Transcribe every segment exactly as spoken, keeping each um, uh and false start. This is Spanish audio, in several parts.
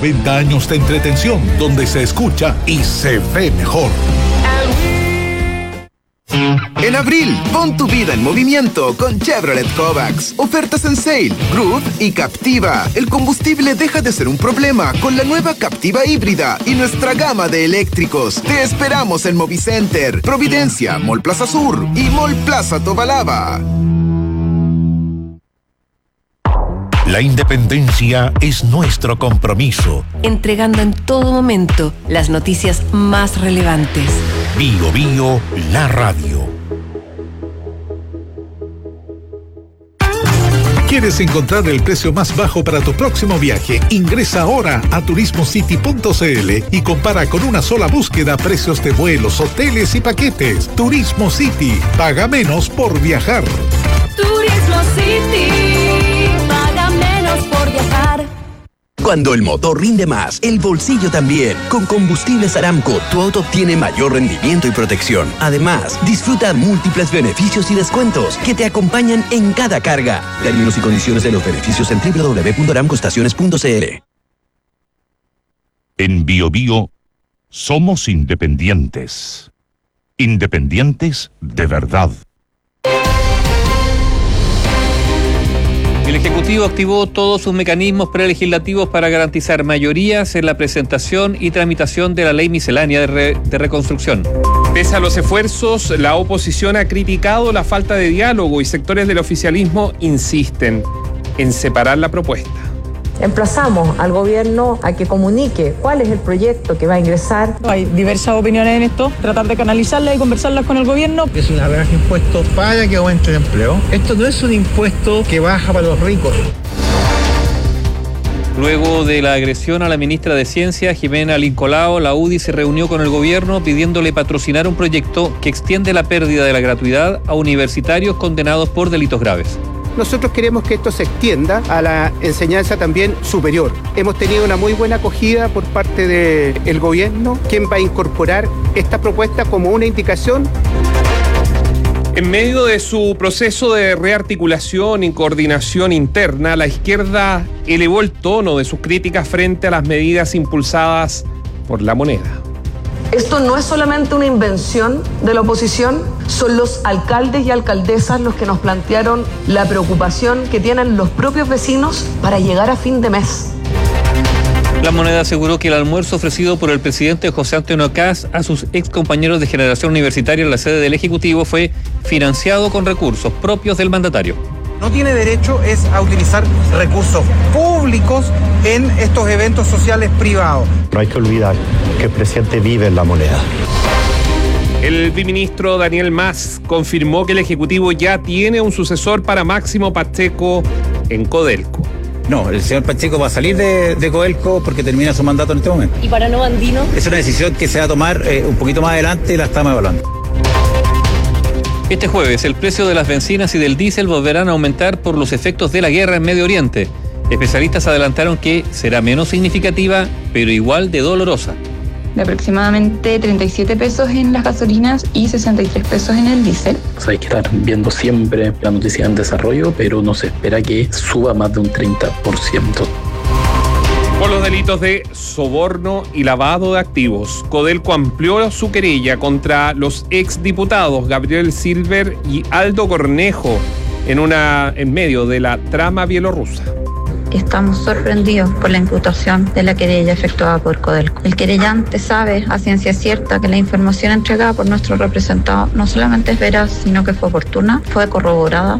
noventa años de entretención donde se escucha y se ve mejor. En abril, pon tu vida en movimiento con Chevrolet Kovacs. Ofertas en Sail, Groove y Captiva. El combustible deja de ser un problema con la nueva Captiva híbrida y nuestra gama de eléctricos. Te esperamos en Movicenter, Providencia, Mall Plaza Sur y Mall Plaza Tobalaba. La independencia es nuestro compromiso. Entregando en todo momento las noticias más relevantes. Bio Bio, la radio. ¿Quieres encontrar el precio más bajo para tu próximo viaje? Ingresa ahora a turismo city punto c l y compara con una sola búsqueda precios de vuelos, hoteles y paquetes. Turismo City. Paga menos por viajar. Turismo City. Paga menos por viajar. Cuando el motor rinde más, el bolsillo también. Con Combustibles Aramco, tu auto obtiene mayor rendimiento y protección. Además, disfruta múltiples beneficios y descuentos que te acompañan en cada carga. Términos y condiciones de los beneficios en doble u doble u doble u punto aramco estaciones punto c l. En Bio Bio, somos independientes. Independientes de verdad. El Ejecutivo activó todos sus mecanismos prelegislativos para garantizar mayorías en la presentación y tramitación de la ley miscelánea de, re, de reconstrucción. Pese a los esfuerzos, la oposición ha criticado la falta de diálogo y sectores del oficialismo insisten en separar la propuesta. Emplazamos al gobierno a que comunique cuál es el proyecto que va a ingresar. Hay diversas opiniones en esto, tratar de canalizarlas y conversarlas con el gobierno. Es una rebaja de impuestos para que aumente el empleo. Esto no es un impuesto que baja para los ricos. Luego de la agresión a la ministra de Ciencia, Jimena Lincolao, la U D I se reunió con el gobierno pidiéndole patrocinar un proyecto que extiende la pérdida de la gratuidad a universitarios condenados por delitos graves. Nosotros queremos que esto se extienda a la enseñanza también superior. Hemos tenido una muy buena acogida por parte del gobierno, quien va a incorporar esta propuesta como una indicación. En medio de su proceso de rearticulación y coordinación interna, la izquierda elevó el tono de sus críticas frente a las medidas impulsadas por La Moneda. Esto no es solamente una invención de la oposición, son los alcaldes y alcaldesas los que nos plantearon la preocupación que tienen los propios vecinos para llegar a fin de mes. La Moneda aseguró que el almuerzo ofrecido por el presidente José Antonio Kast a sus ex compañeros de generación universitaria en la sede del Ejecutivo fue financiado con recursos propios del mandatario. No tiene derecho es a utilizar recursos públicos en estos eventos sociales privados. No hay que olvidar que el presidente vive en La Moneda. El viceministro Daniel Mas confirmó que el Ejecutivo ya tiene un sucesor para Máximo Pacheco en Codelco. No, el señor Pacheco va a salir de, de Codelco porque termina su mandato en este momento. ¿Y para no Andino? Es una decisión que se va a tomar eh, un poquito más adelante y la estamos evaluando. Este jueves, el precio de las bencinas y del diésel volverán a aumentar por los efectos de la guerra en Medio Oriente. Especialistas adelantaron que será menos significativa, pero igual de dolorosa. De aproximadamente treinta y siete pesos en las gasolinas y sesenta y tres pesos en el diésel. O sea, hay que estar viendo siempre la noticia en desarrollo, pero no se espera que suba más de un treinta por ciento. Por los delitos de soborno y lavado de activos, Codelco amplió su querella contra los exdiputados Gabriel Silver y Aldo Cornejo en, una, en medio de la trama bielorrusa. Estamos sorprendidos por la imputación de la querella efectuada por Codelco. El querellante sabe a ciencia cierta que la información entregada por nuestro representado no solamente es veraz, sino que fue oportuna, fue corroborada.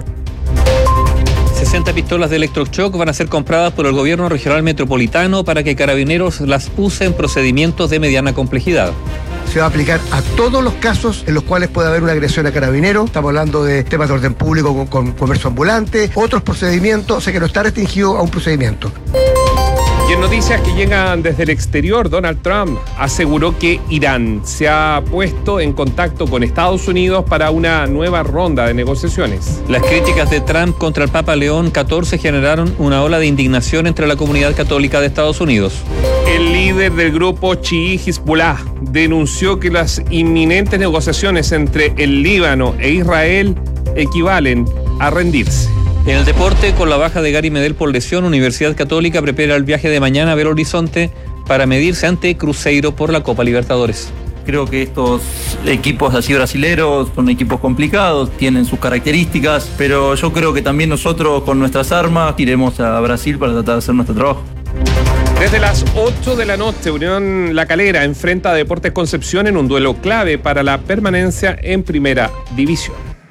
sesenta pistolas de electroshock van a ser compradas por el gobierno regional metropolitano para que Carabineros las use en procedimientos de mediana complejidad. Se va a aplicar a todos los casos en los cuales puede haber una agresión a carabineros. Estamos hablando de temas de orden público con, con comercio ambulante, otros procedimientos, o sea que no está restringido a un procedimiento. Y en noticias que llegan desde el exterior, Donald Trump aseguró que Irán se ha puesto en contacto con Estados Unidos para una nueva ronda de negociaciones. Las críticas de Trump contra el Papa León catorce generaron una ola de indignación entre la comunidad católica de Estados Unidos. El líder del grupo chií Hezbollah denunció que las inminentes negociaciones entre el Líbano e Israel equivalen a rendirse. En el deporte, con la baja de Gary Medel por lesión, Universidad Católica prepara el viaje de mañana a Belo Horizonte para medirse ante Cruzeiro por la Copa Libertadores. Creo que estos equipos así brasileros son equipos complicados, tienen sus características, pero yo creo que también nosotros con nuestras armas iremos a Brasil para tratar de hacer nuestro trabajo. Desde las ocho de la noche, Unión La Calera enfrenta a Deportes Concepción en un duelo clave para la permanencia en Primera División.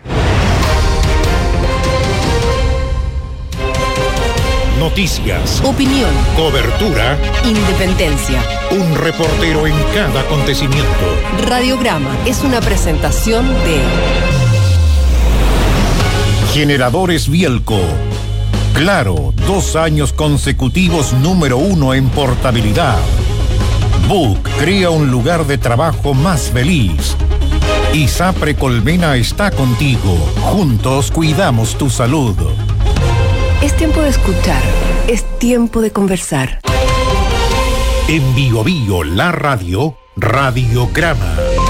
Noticias, opinión, cobertura, independencia. Un reportero en cada acontecimiento. Radiograma es una presentación de Generadores Bielco. Claro, dos años consecutivos número uno en portabilidad. Book crea un lugar de trabajo más feliz. ISAPRE Colmena está contigo. Juntos cuidamos tu salud. Es tiempo de escuchar, es tiempo de conversar. En Bio Bio, la radio, Radiograma.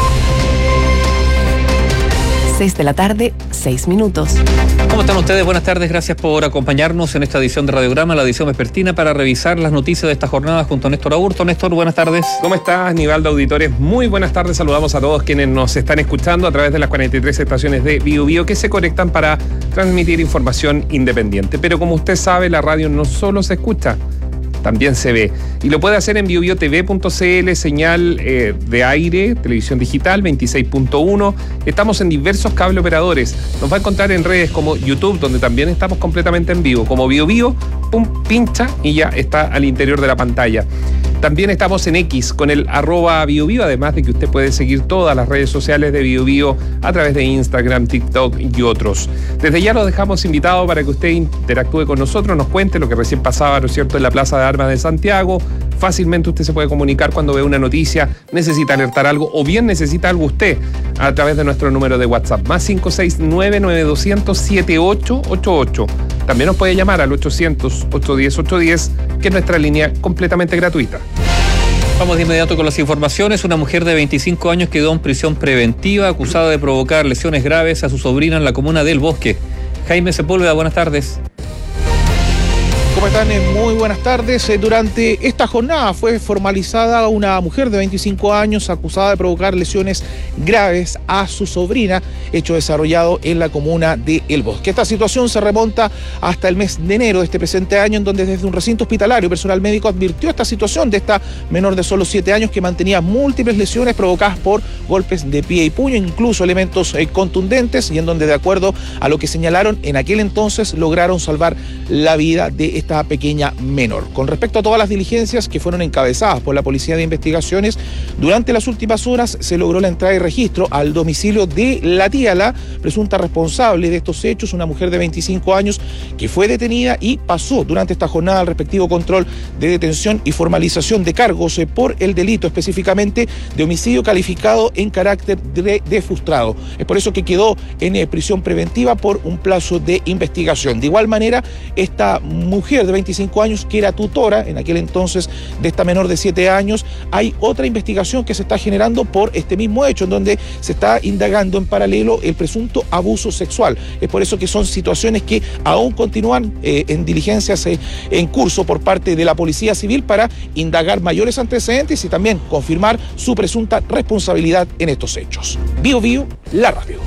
seis de la tarde, seis minutos. ¿Cómo están ustedes? Buenas tardes, gracias por acompañarnos en esta edición de Radiograma, la edición vespertina, para revisar las noticias de esta jornada junto a Néstor Aburto. Néstor, buenas tardes. ¿Cómo estás, Nivaldo Auditores? Muy buenas tardes, saludamos a todos quienes nos están escuchando a través de las cuarenta y tres estaciones de Bio Bio que se conectan para transmitir información independiente. Pero como usted sabe, la radio no solo se escucha, también se ve. Y lo puede hacer en bio bio t v punto c l, señal eh, de aire, televisión digital veintiséis punto uno. Estamos en diversos cable operadores. Nos va a encontrar en redes como YouTube, donde también estamos completamente en vivo. Como Bio Bio, pum, pincha y ya está al interior de la pantalla. También estamos en X con el arroba Bio Bio, además de que usted puede seguir todas las redes sociales de Bio Bio a través de Instagram, TikTok y otros. Desde ya lo dejamos invitado para que usted interactúe con nosotros, nos cuente lo que recién pasaba, ¿no es cierto?, en la Plaza de Armas de Santiago. Fácilmente usted se puede comunicar cuando ve una noticia, necesita alertar algo o bien necesita algo usted a través de nuestro número de WhatsApp, más cinco seis nueve, nueve dos cero cero, siete ocho ocho ocho. También nos puede llamar al ochocientos, ochocientos diez, ochocientos diez, que es nuestra línea completamente gratuita. Vamos de inmediato con las informaciones. Una mujer de veinticinco años quedó en prisión preventiva acusada de provocar lesiones graves a su sobrina en la comuna del Bosque. Jaime Sepúlveda, buenas tardes. ¿Cómo están? Muy buenas tardes. Durante esta jornada fue formalizada una mujer de veinticinco años acusada de provocar lesiones graves a su sobrina, hecho desarrollado en la comuna de El Bosque. Esta situación se remonta hasta el mes de enero de este presente año, en donde desde un recinto hospitalario personal médico advirtió esta situación de esta menor de solo siete años que mantenía múltiples lesiones provocadas por golpes de pie y puño, incluso elementos eh, contundentes, y en donde, de acuerdo a lo que señalaron en aquel entonces, lograron salvar la vida de esta pequeña menor. Con respecto a todas las diligencias que fueron encabezadas por la Policía de Investigaciones, durante las últimas horas se logró la entrada y registro al domicilio de la tía, la presunta responsable de estos hechos, una mujer de veinticinco años que fue detenida y pasó durante esta jornada al respectivo control de detención y formalización de cargos eh, por el delito específicamente de homicidio calificado en carácter de, de frustrado. Es por eso que quedó en eh, prisión preventiva por un plazo de investigación. De igual manera, esta mujer de veinticinco años, que era tutora en aquel entonces de esta menor de siete años, hay otra investigación que se está generando por este mismo hecho, en donde se está indagando en paralelo el presunto abuso sexual. Es por eso que son situaciones que aún continúan eh, en diligencias eh, en curso por parte de la Policía Civil para indagar mayores antecedentes y también confirmar su presunta responsabilidad en estos hechos. Bio Bio, la radio.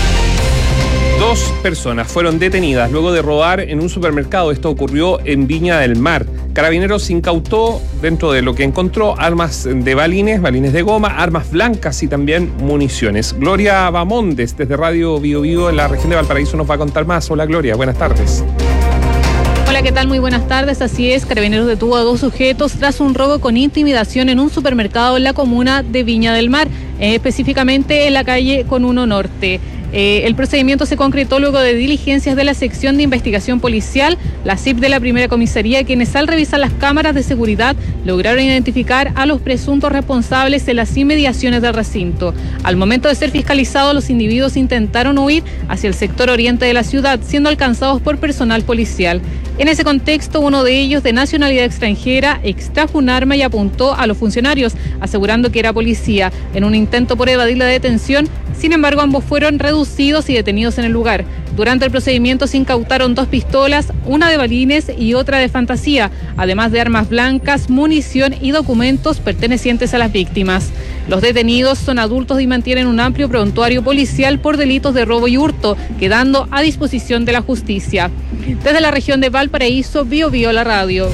Dos personas fueron detenidas luego de robar en un supermercado. Esto ocurrió en Viña del Mar. Carabineros incautó, dentro de lo que encontró, armas de balines, balines de goma, armas blancas y también municiones. Gloria Bamondes, desde Radio Bio Bio en la región de Valparaíso, nos va a contar más. Hola, Gloria, buenas tardes. Hola, ¿qué tal? Muy buenas tardes. Así es, Carabineros detuvo a dos sujetos tras un robo con intimidación en un supermercado en la comuna de Viña del Mar, eh, específicamente en la calle Conuno Norte. Eh, el procedimiento se concretó luego de diligencias de la sección de investigación policial, la C I P de la primera comisaría, quienes al revisar las cámaras de seguridad lograron identificar a los presuntos responsables en las inmediaciones del recinto. Al momento de ser fiscalizados, los individuos intentaron huir hacia el sector oriente de la ciudad, siendo alcanzados por personal policial. En ese contexto, uno de ellos, de nacionalidad extranjera, extrajo un arma y apuntó a los funcionarios, asegurando que era policía, en un intento por evadir la detención. Sin embargo, ambos fueron reducidos y detenidos en el lugar. Durante el procedimiento se incautaron dos pistolas, una de balines y otra de fantasía, además de armas blancas, munición y documentos pertenecientes a las víctimas. Los detenidos son adultos y mantienen un amplio prontuario policial por delitos de robo y hurto, quedando a disposición de la justicia. Desde la región de Valparaíso, Bio Bio la radio.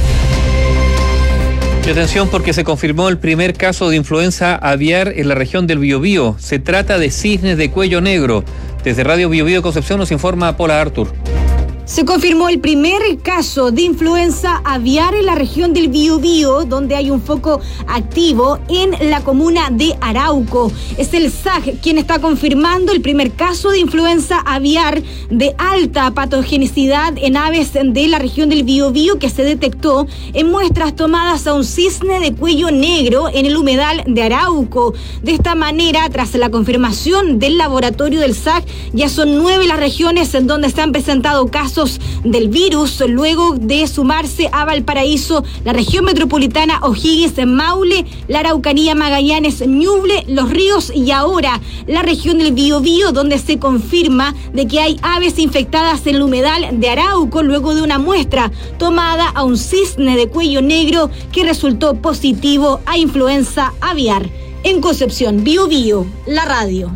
Y atención porque se confirmó el primer caso de influenza aviar en la región del Biobío. Se trata de cisnes de cuello negro. Desde Radio Bio Bio Concepción nos informa Paula Artur. Se confirmó el primer caso de influenza aviar en la región del Biobío, donde hay un foco activo en la comuna de Arauco. Es el S A C quien está confirmando el primer caso de influenza aviar de alta patogenicidad en aves de la región del Biobío, que se detectó en muestras tomadas a un cisne de cuello negro en el humedal de Arauco. De esta manera, tras la confirmación del laboratorio del S A C, ya son nueve las regiones en donde se han presentado casos del virus, luego de sumarse a Valparaíso, la región metropolitana, O'Higgins, Maule, la Araucanía, Magallanes, Ñuble, Los Ríos y ahora la región del Biobío, donde se confirma de que hay aves infectadas en el humedal de Arauco, luego de una muestra tomada a un cisne de cuello negro que resultó positivo a influenza aviar. En Concepción, Bio Bio, la radio.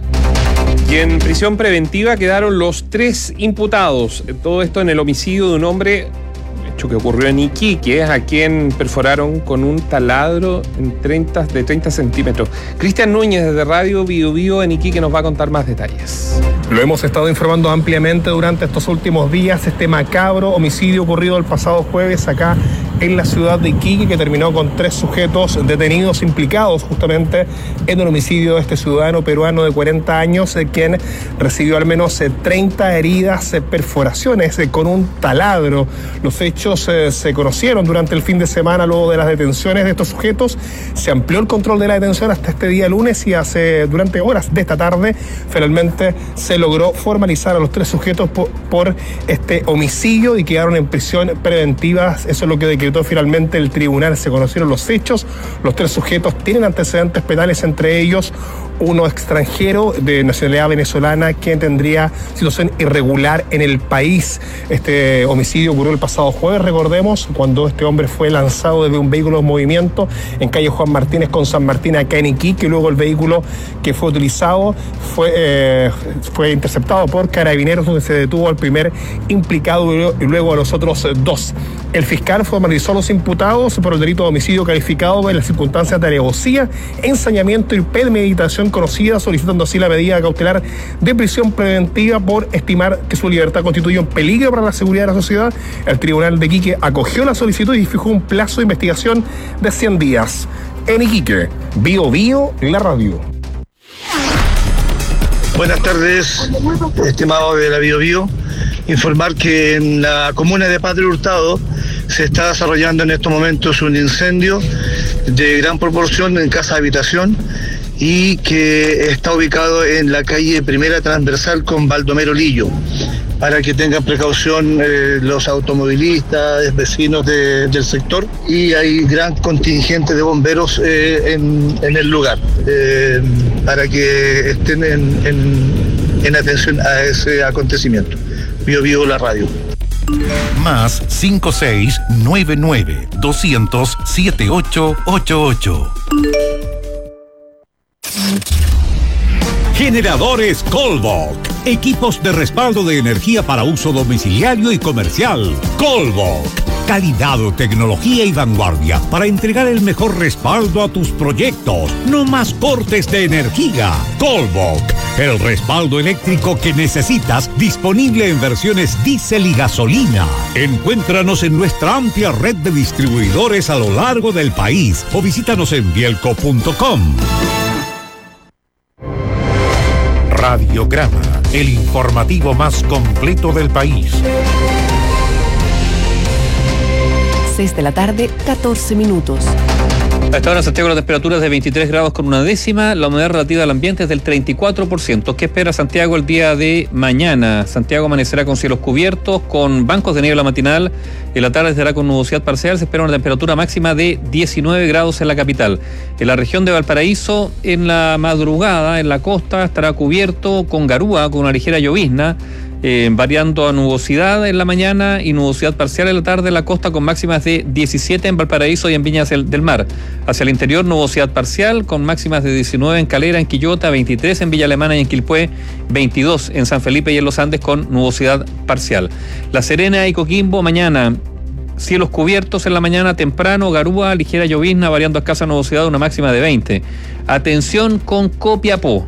Y en prisión preventiva quedaron los tres imputados. Todo esto en el homicidio de un hombre, hecho que ocurrió en Iquique, a quien perforaron con un taladro en treinta, de treinta centímetros. Cristian Núñez, desde Radio Bio Bio en Iquique, nos va a contar más detalles. Lo hemos estado informando ampliamente durante estos últimos días, este macabro homicidio ocurrido el pasado jueves acá en la ciudad de Iquique, que terminó con tres sujetos detenidos implicados justamente en el homicidio de este ciudadano peruano de cuarenta años, eh, quien recibió al menos eh, treinta heridas, eh, perforaciones eh, con un taladro. Los hechos eh, se conocieron durante el fin de semana luego de las detenciones de estos sujetos. Se amplió el control de la detención hasta este día lunes y hace durante horas de esta tarde finalmente se logró formalizar a los tres sujetos por, por este homicidio y quedaron en prisión preventiva. Eso es lo que decretó finalmente el tribunal. Se conocieron los hechos. Los tres sujetos tienen antecedentes penales, entre ellos uno extranjero de nacionalidad venezolana quien tendría situación irregular en el país. Este homicidio ocurrió el pasado jueves, recordemos, cuando este hombre fue lanzado desde un vehículo en movimiento en calle Juan Martínez con San Martín acá en Iquique, y luego el vehículo que fue utilizado fue, eh, fue interceptado por carabineros, donde se detuvo al primer implicado y luego a los otros dos. El fiscal formalizó a los imputados por el delito de homicidio calificado en las circunstancias de alevosía, ensañamiento y premeditación conocida, solicitando así la medida cautelar de prisión preventiva por estimar que su libertad constituye un peligro para la seguridad de la sociedad. El tribunal de Iquique acogió la solicitud y fijó un plazo de investigación de cien días. En Iquique, Bio Bio, la radio. Buenas tardes, estimado de la Bio Bio. Informar que en la comuna de Padre Hurtado se está desarrollando en estos momentos un incendio de gran proporción en casa de habitación y que está ubicado en la calle Primera Transversal con Baldomero Lillo, para que tengan precaución eh, los automovilistas, vecinos de, del sector, y hay gran contingente de bomberos eh, en, en el lugar, eh, para que estén en, en, en atención a ese acontecimiento. Bio Bio la radio. Más cinco seis nueve nueve doscientos siete ocho ocho ocho. Generadores Colbok. Equipos de respaldo de energía para uso domiciliario y comercial. Colbok. Calidad, tecnología y vanguardia para entregar el mejor respaldo a tus proyectos. No más cortes de energía. Colbok. El respaldo eléctrico que necesitas, disponible en versiones diésel y gasolina. Encuéntranos en nuestra amplia red de distribuidores a lo largo del país o visítanos en bielco punto com. Radiograma, el informativo más completo del país. seis de la tarde, catorce minutos. A esta hora en Santiago las temperaturas de veintitrés grados con una décima, la humedad relativa del ambiente es del treinta y cuatro por ciento. ¿Qué espera Santiago el día de mañana? Santiago amanecerá con cielos cubiertos, con bancos de niebla matinal. En la tarde estará con nubosidad parcial. Se espera una temperatura máxima de diecinueve grados en la capital. En la región de Valparaíso, en la madrugada, en la costa, estará cubierto con garúa, con una ligera llovizna. eh, variando a nubosidad en la mañana y nubosidad parcial en la tarde en la costa, con máximas de diecisiete en Valparaíso y en Viña del Mar. Hacia el interior, nubosidad parcial con máximas de diecinueve en Calera, en Quillota, veintitrés en Villa Alemana y en Quilpué, veintidós en San Felipe y en Los Andes con nubosidad parcial. La Serena y Coquimbo, mañana cielos cubiertos en la mañana temprano, garúa, ligera llovizna, variando a escasa nubosidad, una máxima de veinte. Atención con Copiapó.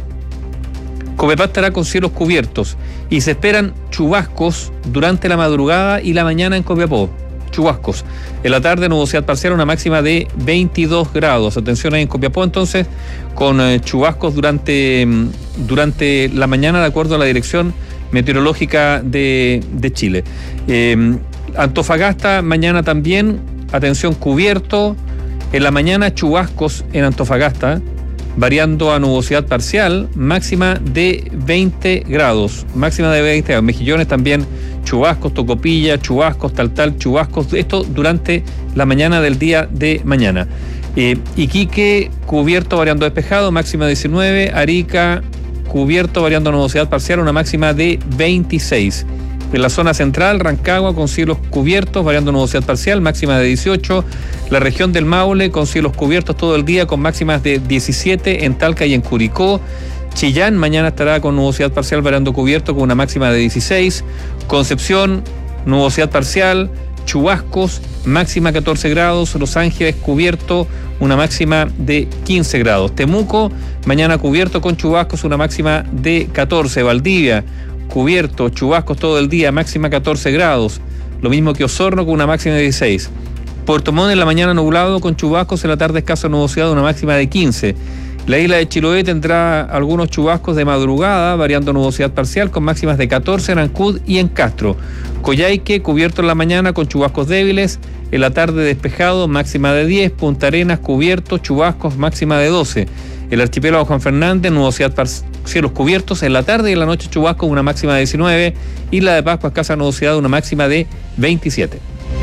Copiapó estará con cielos cubiertos y se esperan chubascos durante la madrugada y la mañana en Copiapó. Chubascos. En la tarde, nubosidad parcial, una máxima de veintidós grados. Atención ahí en Copiapó, entonces, con eh, chubascos durante, durante la mañana, de acuerdo a la Dirección Meteorológica de, de Chile. Eh, Antofagasta, mañana también, atención, cubierto. En la mañana, chubascos en Antofagasta, variando a nubosidad parcial, máxima de veinte grados. Máxima de veinte grados. Mejillones también, chubascos, Tocopilla, chubascos, tal, tal, chubascos. Esto durante la mañana del día de mañana. Eh, Iquique, cubierto, variando despejado, máxima de diecinueve. Arica, cubierto, variando a nubosidad parcial, una máxima de veintiséis. En la zona central, Rancagua con cielos cubiertos, variando nubosidad parcial, máxima de dieciocho. La región del Maule con cielos cubiertos todo el día, con máximas de diecisiete en Talca y en Curicó. Chillán mañana estará con nubosidad parcial, variando cubierto, con una máxima de dieciséis. Concepción, nubosidad parcial, chubascos, máxima catorce grados. Los Ángeles, cubierto, una máxima de quince grados. Temuco, mañana cubierto con chubascos, una máxima de catorce. Valdivia, cubierto, chubascos todo el día, máxima catorce grados. Lo mismo que Osorno, con una máxima de dieciséis. Puerto Montt en la mañana nublado con chubascos, en la tarde escasa nubosidad, una máxima de quince. La isla de Chiloé tendrá algunos chubascos de madrugada, variando nubosidad parcial, con máximas de catorce en Ancud y en Castro. Coyhaique, cubierto en la mañana con chubascos débiles, en la tarde despejado, máxima de diez. Punta Arenas, cubierto, chubascos, máxima de doce. El archipiélago Juan Fernández, nubosidad parcial, cielos cubiertos, en la tarde y en la noche chubascos, una máxima de diecinueve. Isla de Pascua, escasa nubosidad, una máxima de veintisiete.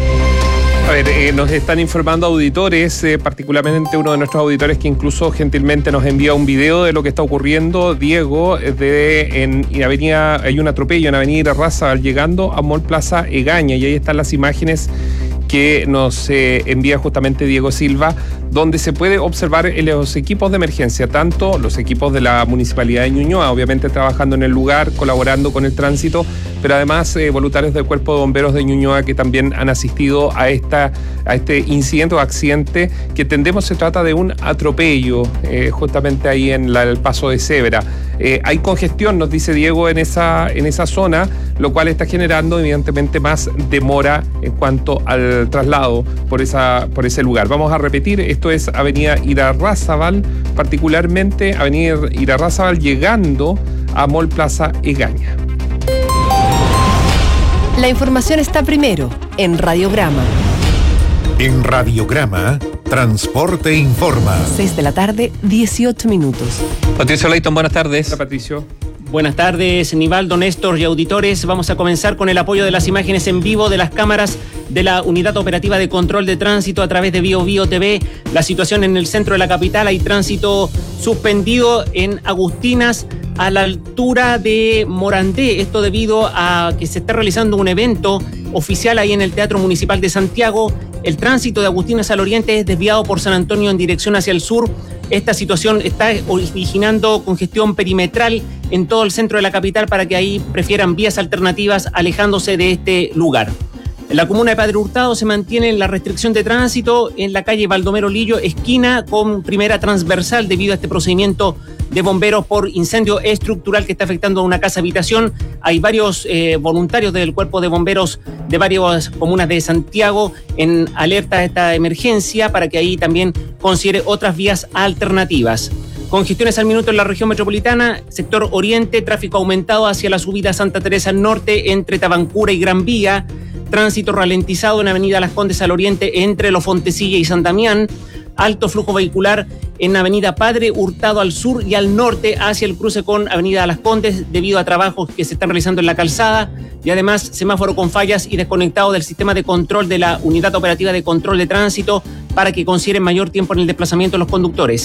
A ver, eh, nos están informando auditores, eh, particularmente uno de nuestros auditores que incluso gentilmente nos envía un video de lo que está ocurriendo, Diego, de en, en Avenida, hay un atropello en Avenida Raza llegando a Mall Plaza Egaña, y ahí están las imágenes que nos eh, envía justamente Diego Silva, donde se puede observar los equipos de emergencia, tanto los equipos de la Municipalidad de Ñuñoa, obviamente trabajando en el lugar, colaborando con el tránsito, pero además eh, voluntarios del Cuerpo de Bomberos de Ñuñoa que también han asistido a, esta, a este incidente o accidente que entendemos se trata de un atropello, eh, justamente ahí en la, el paso de cebra. Eh, hay congestión, nos dice Diego, en esa, en esa zona, lo cual está generando evidentemente más demora en cuanto al traslado por, esa, por ese lugar. Vamos a repetir, esto es Avenida Irarrázaval, particularmente Avenida Irarrázaval llegando a Mall Plaza Egaña. La información está primero en Radiograma. En Radiograma, Transporte Informa. seis de la tarde, dieciocho minutos. Patricio Leighton, buenas tardes. Hola, Patricio. Buenas tardes, Nivaldo, Néstor y auditores. Vamos a comenzar con el apoyo de las imágenes en vivo de las cámaras de la Unidad Operativa de Control de Tránsito a través de Bio Bio T V. La situación en el centro de la capital, hay tránsito suspendido en Agustinas a la altura de Morandé. Esto debido a que se está realizando un evento oficial ahí en el Teatro Municipal de Santiago. El tránsito de Agustinas al oriente es desviado por San Antonio en dirección hacia el sur. Esta situación está originando congestión perimetral en todo el centro de la capital para que ahí prefieran vías alternativas alejándose de este lugar. En la comuna de Padre Hurtado se mantiene la restricción de tránsito en la calle Baldomero Lillo, esquina con primera transversal, debido a este procedimiento de bomberos por incendio estructural que está afectando a una casa habitación. Hay varios eh, voluntarios del cuerpo de bomberos de varias comunas de Santiago en alerta a esta emergencia para que ahí también considere otras vías alternativas. Congestiones al minuto en la región metropolitana, sector oriente, tráfico aumentado hacia la subida Santa Teresa Norte entre Tabancura y Gran Vía, tránsito ralentizado en Avenida Las Condes al oriente entre Los Fontecilla y San Damián, alto flujo vehicular en Avenida Padre Hurtado al sur y al norte hacia el cruce con Avenida Las Condes debido a trabajos que se están realizando en la calzada, y además semáforo con fallas y desconectado del sistema de control de la Unidad Operativa de Control de Tránsito para que consideren mayor tiempo en el desplazamiento de los conductores.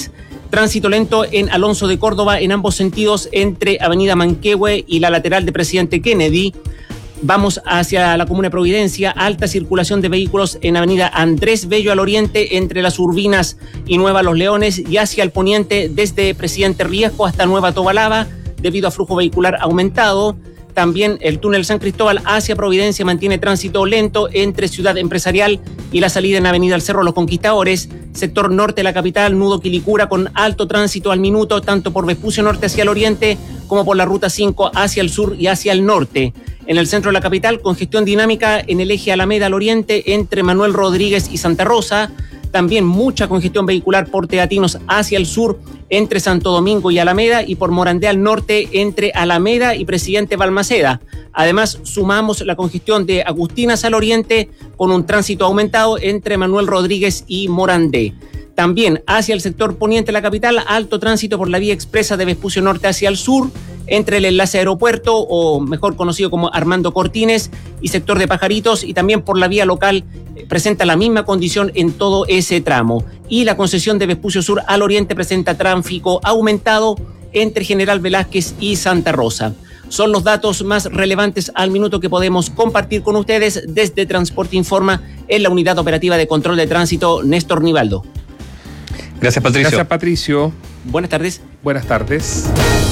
Tránsito lento en Alonso de Córdoba en ambos sentidos entre Avenida Manquehue y la lateral de Presidente Kennedy. Vamos hacia la comuna de Providencia, alta circulación de vehículos en Avenida Andrés Bello al oriente entre Las Urbinas y Nueva Los Leones y hacia el poniente desde Presidente Riesco hasta Nueva Tobalaba debido a flujo vehicular aumentado. También el túnel San Cristóbal hacia Providencia mantiene tránsito lento entre Ciudad Empresarial y la salida en Avenida El Cerro Los Conquistadores. Sector norte de la capital, nudo Quilicura con alto tránsito al minuto, tanto por Vespucio Norte hacia el oriente como por la Ruta cinco hacia el sur y hacia el norte. En el centro de la capital, congestión dinámica en el eje Alameda al oriente entre Manuel Rodríguez y Santa Rosa. También mucha congestión vehicular por Teatinos hacia el sur entre Santo Domingo y Alameda y por Morandé al norte entre Alameda y Presidente Balmaceda. Además, sumamos la congestión de Agustinas al oriente con un tránsito aumentado entre Manuel Rodríguez y Morandé. También hacia el sector poniente de la capital, alto tránsito por la vía expresa de Vespucio Norte hacia el sur, entre el enlace aeropuerto, o mejor conocido como Armando Cortines, y sector de Pajaritos, y también por la vía local eh, presenta la misma condición en todo ese tramo. Y la concesión de Vespucio Sur al oriente presenta tráfico aumentado entre General Velázquez y Santa Rosa. Son los datos más relevantes al minuto que podemos compartir con ustedes desde Transporte Informa en la Unidad Operativa de Control de Tránsito Néstor Nivaldo. Gracias, Patricio. Gracias, Patricio. Buenas tardes. Buenas tardes.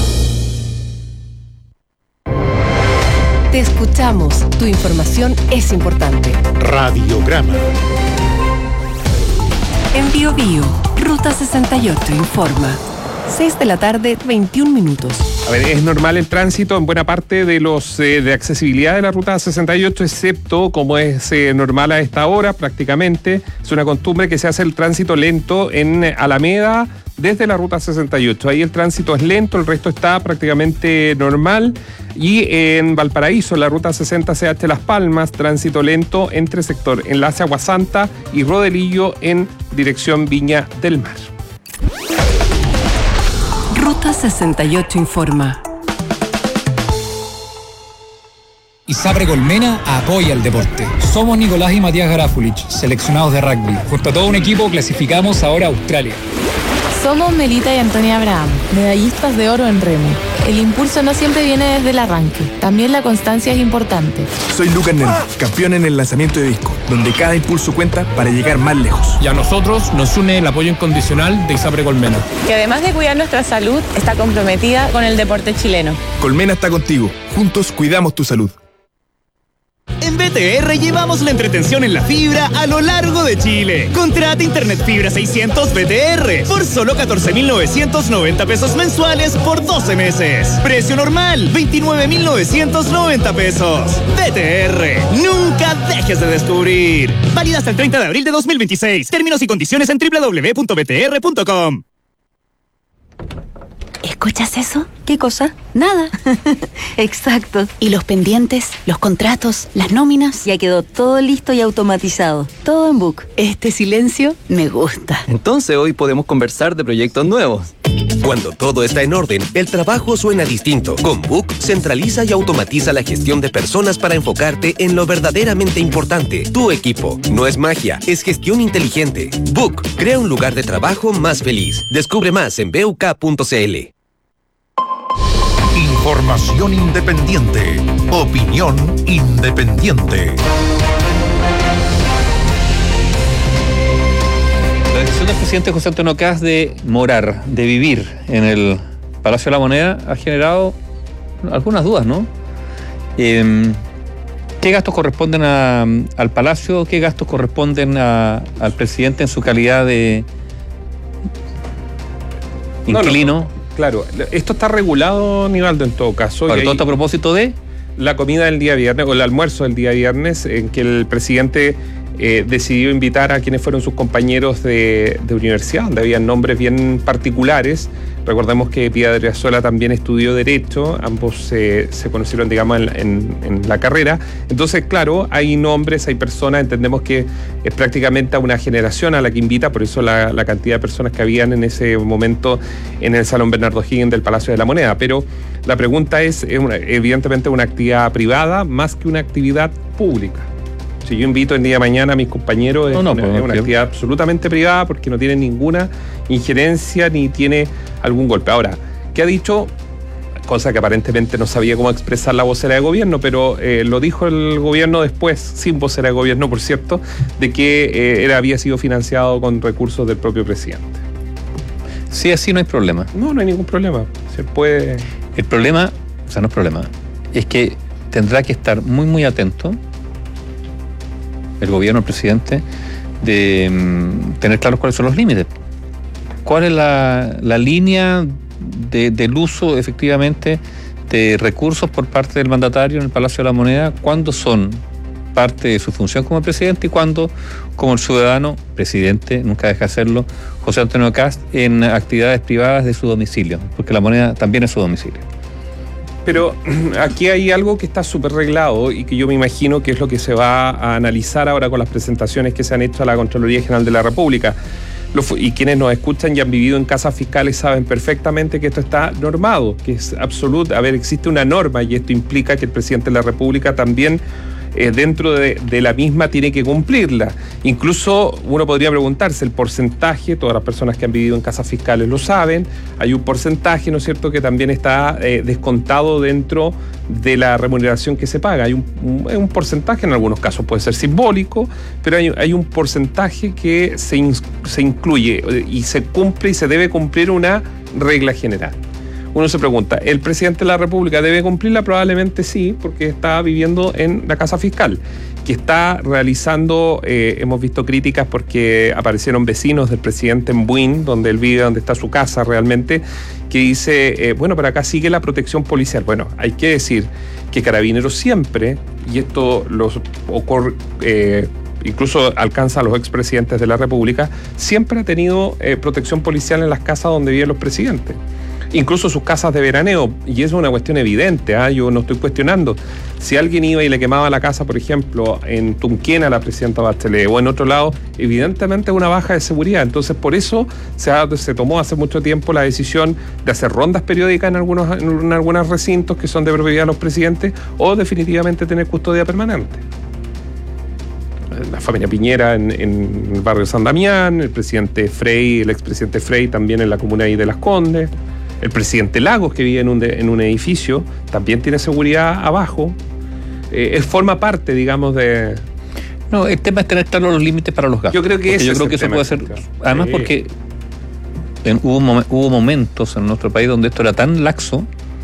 Te escuchamos. Tu información es importante. Radiograma. En Bio Bio, Ruta sesenta y ocho informa. seis de la tarde, veintiún minutos. A ver, es normal el tránsito en buena parte de los eh, de accesibilidad de la Ruta sesenta y ocho, excepto, como es eh, normal a esta hora prácticamente, es una costumbre que se hace el tránsito lento en Alameda desde la Ruta sesenta y ocho. Ahí el tránsito es lento, el resto está prácticamente normal. Y en Valparaíso, la Ruta sesenta C H Las Palmas, tránsito lento entre sector Enlace Aguasanta y Rodelillo en dirección Viña del Mar. Ruta sesenta y ocho informa. ISAPRE Colmena apoya el deporte. Somos Nicolás y Matías Garafulich, seleccionados de rugby. Junto a todo un equipo clasificamos ahora a Australia. Somos Melita y Antonia Abraham, medallistas de oro en remo. El impulso no siempre viene desde el arranque, también la constancia es importante. Soy Lucas Nel, campeón en el lanzamiento de disco, donde cada impulso cuenta para llegar más lejos. Y a nosotros nos une el apoyo incondicional de ISAPRE Colmena, Que además de cuidar nuestra salud, está comprometida con el deporte chileno. Colmena está contigo, juntos cuidamos tu salud. En B T R llevamos la entretención en la fibra a lo largo de Chile. Contrata Internet Fibra seiscientos B T R por solo catorce mil novecientos noventa pesos mensuales por doce meses. Precio normal, veintinueve mil novecientos noventa pesos. B T R, nunca dejes de descubrir. Válida hasta el treinta de abril de dos mil veintiséis. Términos y condiciones en doble u doble u doble u punto b t r punto com. ¿Escuchas eso? ¿Qué cosa? Nada. Exacto. ¿Y los pendientes, los contratos, las nóminas? Ya quedó todo listo y automatizado. Todo en Book. Este silencio me gusta. Entonces hoy podemos conversar de proyectos nuevos. Cuando todo está en orden, el trabajo suena distinto. Con Book, centraliza y automatiza la gestión de personas para enfocarte en lo verdaderamente importante. Tu equipo. No es magia, es gestión inteligente. Book, crea un lugar de trabajo más feliz. Descubre más en b u k punto c l. Información independiente. Opinión independiente. La decisión del presidente José Antonio Kast de morar, de vivir en el Palacio de la Moneda ha generado algunas dudas, ¿no? Eh, ¿Qué gastos corresponden a, al Palacio? ¿Qué gastos corresponden a, al presidente en su calidad de inquilino? No, no. Claro, esto está regulado, Nivaldo, en todo caso. Para todo esto a propósito de la comida del día viernes, o el almuerzo del día viernes, en que el presidente eh, decidió invitar a quienes fueron sus compañeros de, de universidad, donde habían nombres bien particulares. Recordemos que Piedriazuela también estudió Derecho, ambos eh, se conocieron, digamos, en, en, en la carrera. Entonces, claro, hay nombres, hay personas, entendemos que es prácticamente a una generación a la que invita, por eso la, la cantidad de personas que habían en ese momento en el Salón Bernardo Higgins del Palacio de la Moneda. Pero la pregunta es, es una, evidentemente, una actividad privada más que una actividad pública. Si yo invito el día de mañana a mis compañeros, no, es no, una, pues, es una actividad absolutamente privada porque no tiene ninguna injerencia ni tiene algún golpe. Ahora, ¿qué ha dicho? Cosa que aparentemente no sabía cómo expresar la vocera de gobierno, pero eh, lo dijo el gobierno después, sin vocera de gobierno, por cierto, de que eh, era, había sido financiado con recursos del propio presidente. Sí, así no hay problema. No, no hay ningún problema. Se puede... El problema, o sea, no es problema, es que tendrá que estar muy, muy atento el gobierno, el presidente, de um, tener claros cuáles son los límites. ¿Cuál es la, la línea de, del uso, efectivamente, de recursos por parte del mandatario en el Palacio de la Moneda? ¿Cuándo son parte de su función como presidente y cuándo como el ciudadano, presidente, nunca deja de hacerlo, José Antonio Kast, en actividades privadas de su domicilio? Porque la moneda también es su domicilio. Pero aquí hay algo que está súper reglado y que yo me imagino que es lo que se va a analizar ahora con las presentaciones que se han hecho a la Contraloría General de la República. Y quienes nos escuchan y han vivido en casas fiscales saben perfectamente que esto está normado, que es absoluto. A ver, existe una norma y esto implica que el presidente de la República también Eh, dentro de, de la misma tiene que cumplirla. Incluso uno podría preguntarse el porcentaje, todas las personas que han vivido en casas fiscales lo saben, hay un porcentaje, ¿no es cierto?, que también está eh, descontado dentro de la remuneración que se paga. Hay un, un, un porcentaje, en algunos casos puede ser simbólico, pero hay, hay un porcentaje que se, in, se incluye y se cumple y se debe cumplir una regla general. Uno se pregunta, ¿el presidente de la República debe cumplirla? Probablemente sí, porque está viviendo en la casa fiscal, que está realizando, eh, hemos visto críticas porque aparecieron vecinos del presidente en Buin, donde él vive, donde está su casa realmente, que dice, eh, bueno, pero acá sigue la protección policial. Bueno, hay que decir que Carabineros siempre, y esto los ocurre... Eh, incluso alcanza a los expresidentes de la República, siempre ha tenido eh, protección policial en las casas donde viven los presidentes. Incluso sus casas de veraneo, y eso es una cuestión evidente, ¿eh? Yo no estoy cuestionando. Si alguien iba y le quemaba la casa, por ejemplo, en Tunquén a la presidenta Bachelet o en otro lado, evidentemente es una baja de seguridad. Entonces, por eso se, ha, se tomó hace mucho tiempo la decisión de hacer rondas periódicas en algunos, en algunos recintos que son de propiedad de los presidentes o definitivamente tener custodia permanente. La familia Piñera en, en el barrio San Damián, el presidente Frey, el expresidente Frey también en la comuna ahí de Las Condes. El presidente Lagos, que vive en un, de, en un edificio, también tiene seguridad abajo. Eh, forma parte, digamos, de... No, el tema es tener claros los límites para los gastos. Yo creo que, ese yo es creo que eso puede ser... Además, sí. Porque en, hubo, mom- hubo momentos en nuestro país donde esto era tan laxo,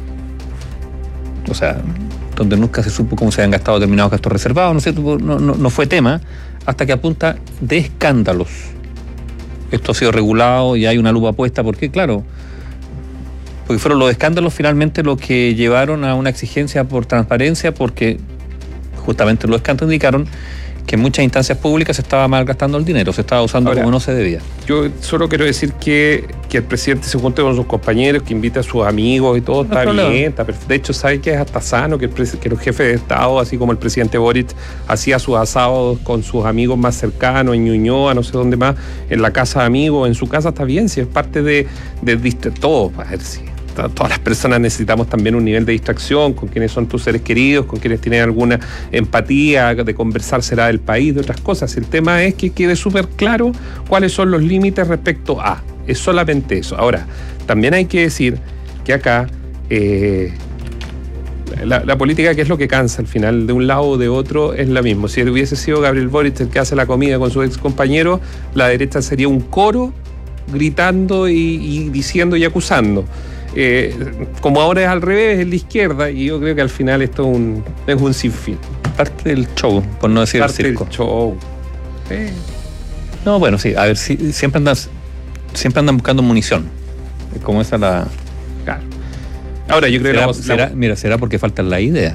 o sea, donde nunca se supo cómo se habían gastado determinados gastos reservados, no sé, no, no, no fue tema, hasta que apunta de escándalos. Esto ha sido regulado y hay una lupa puesta, porque claro... porque fueron los escándalos finalmente los que llevaron a una exigencia por transparencia, porque justamente los escándalos indicaron que en muchas instancias públicas se estaba malgastando el dinero, se estaba usando Ahora, como no se debía. Yo solo quiero decir que, que el presidente se junte con sus compañeros, que invite a sus amigos y todo, no está problema. bien, está perfecto. De hecho, sabe que es hasta sano que, el, que los jefes de Estado, así como el presidente Boric, hacía sus asados con sus amigos más cercanos, en Ñuñoa, no sé dónde más, en la casa de amigos, en su casa está bien, si es parte de, de, de todo, a ver si... Todas las personas necesitamos también un nivel de distracción con quienes son tus seres queridos, con quienes tienen alguna empatía, de conversar será del país, de otras cosas. El tema es que quede súper claro cuáles son los límites respecto a. Es solamente eso. Ahora, también hay que decir que acá eh, la, la política, que es lo que cansa al final, de un lado o de otro, es la misma. Si hubiese sido Gabriel Boric el que hace la comida con sus ex compañeros, la derecha sería un coro gritando y, y diciendo y acusando. Eh, como ahora es al revés, es la izquierda, y yo creo que al final esto es un, es un sinfín. Parte del show, por no decir Parte el circo. Del show. Eh. No, bueno, sí, a ver, si, siempre andan siempre andan buscando munición. Como esa la... Claro. Ahora, yo creo ¿Será, que... La, será, la... Mira, será porque falta la idea.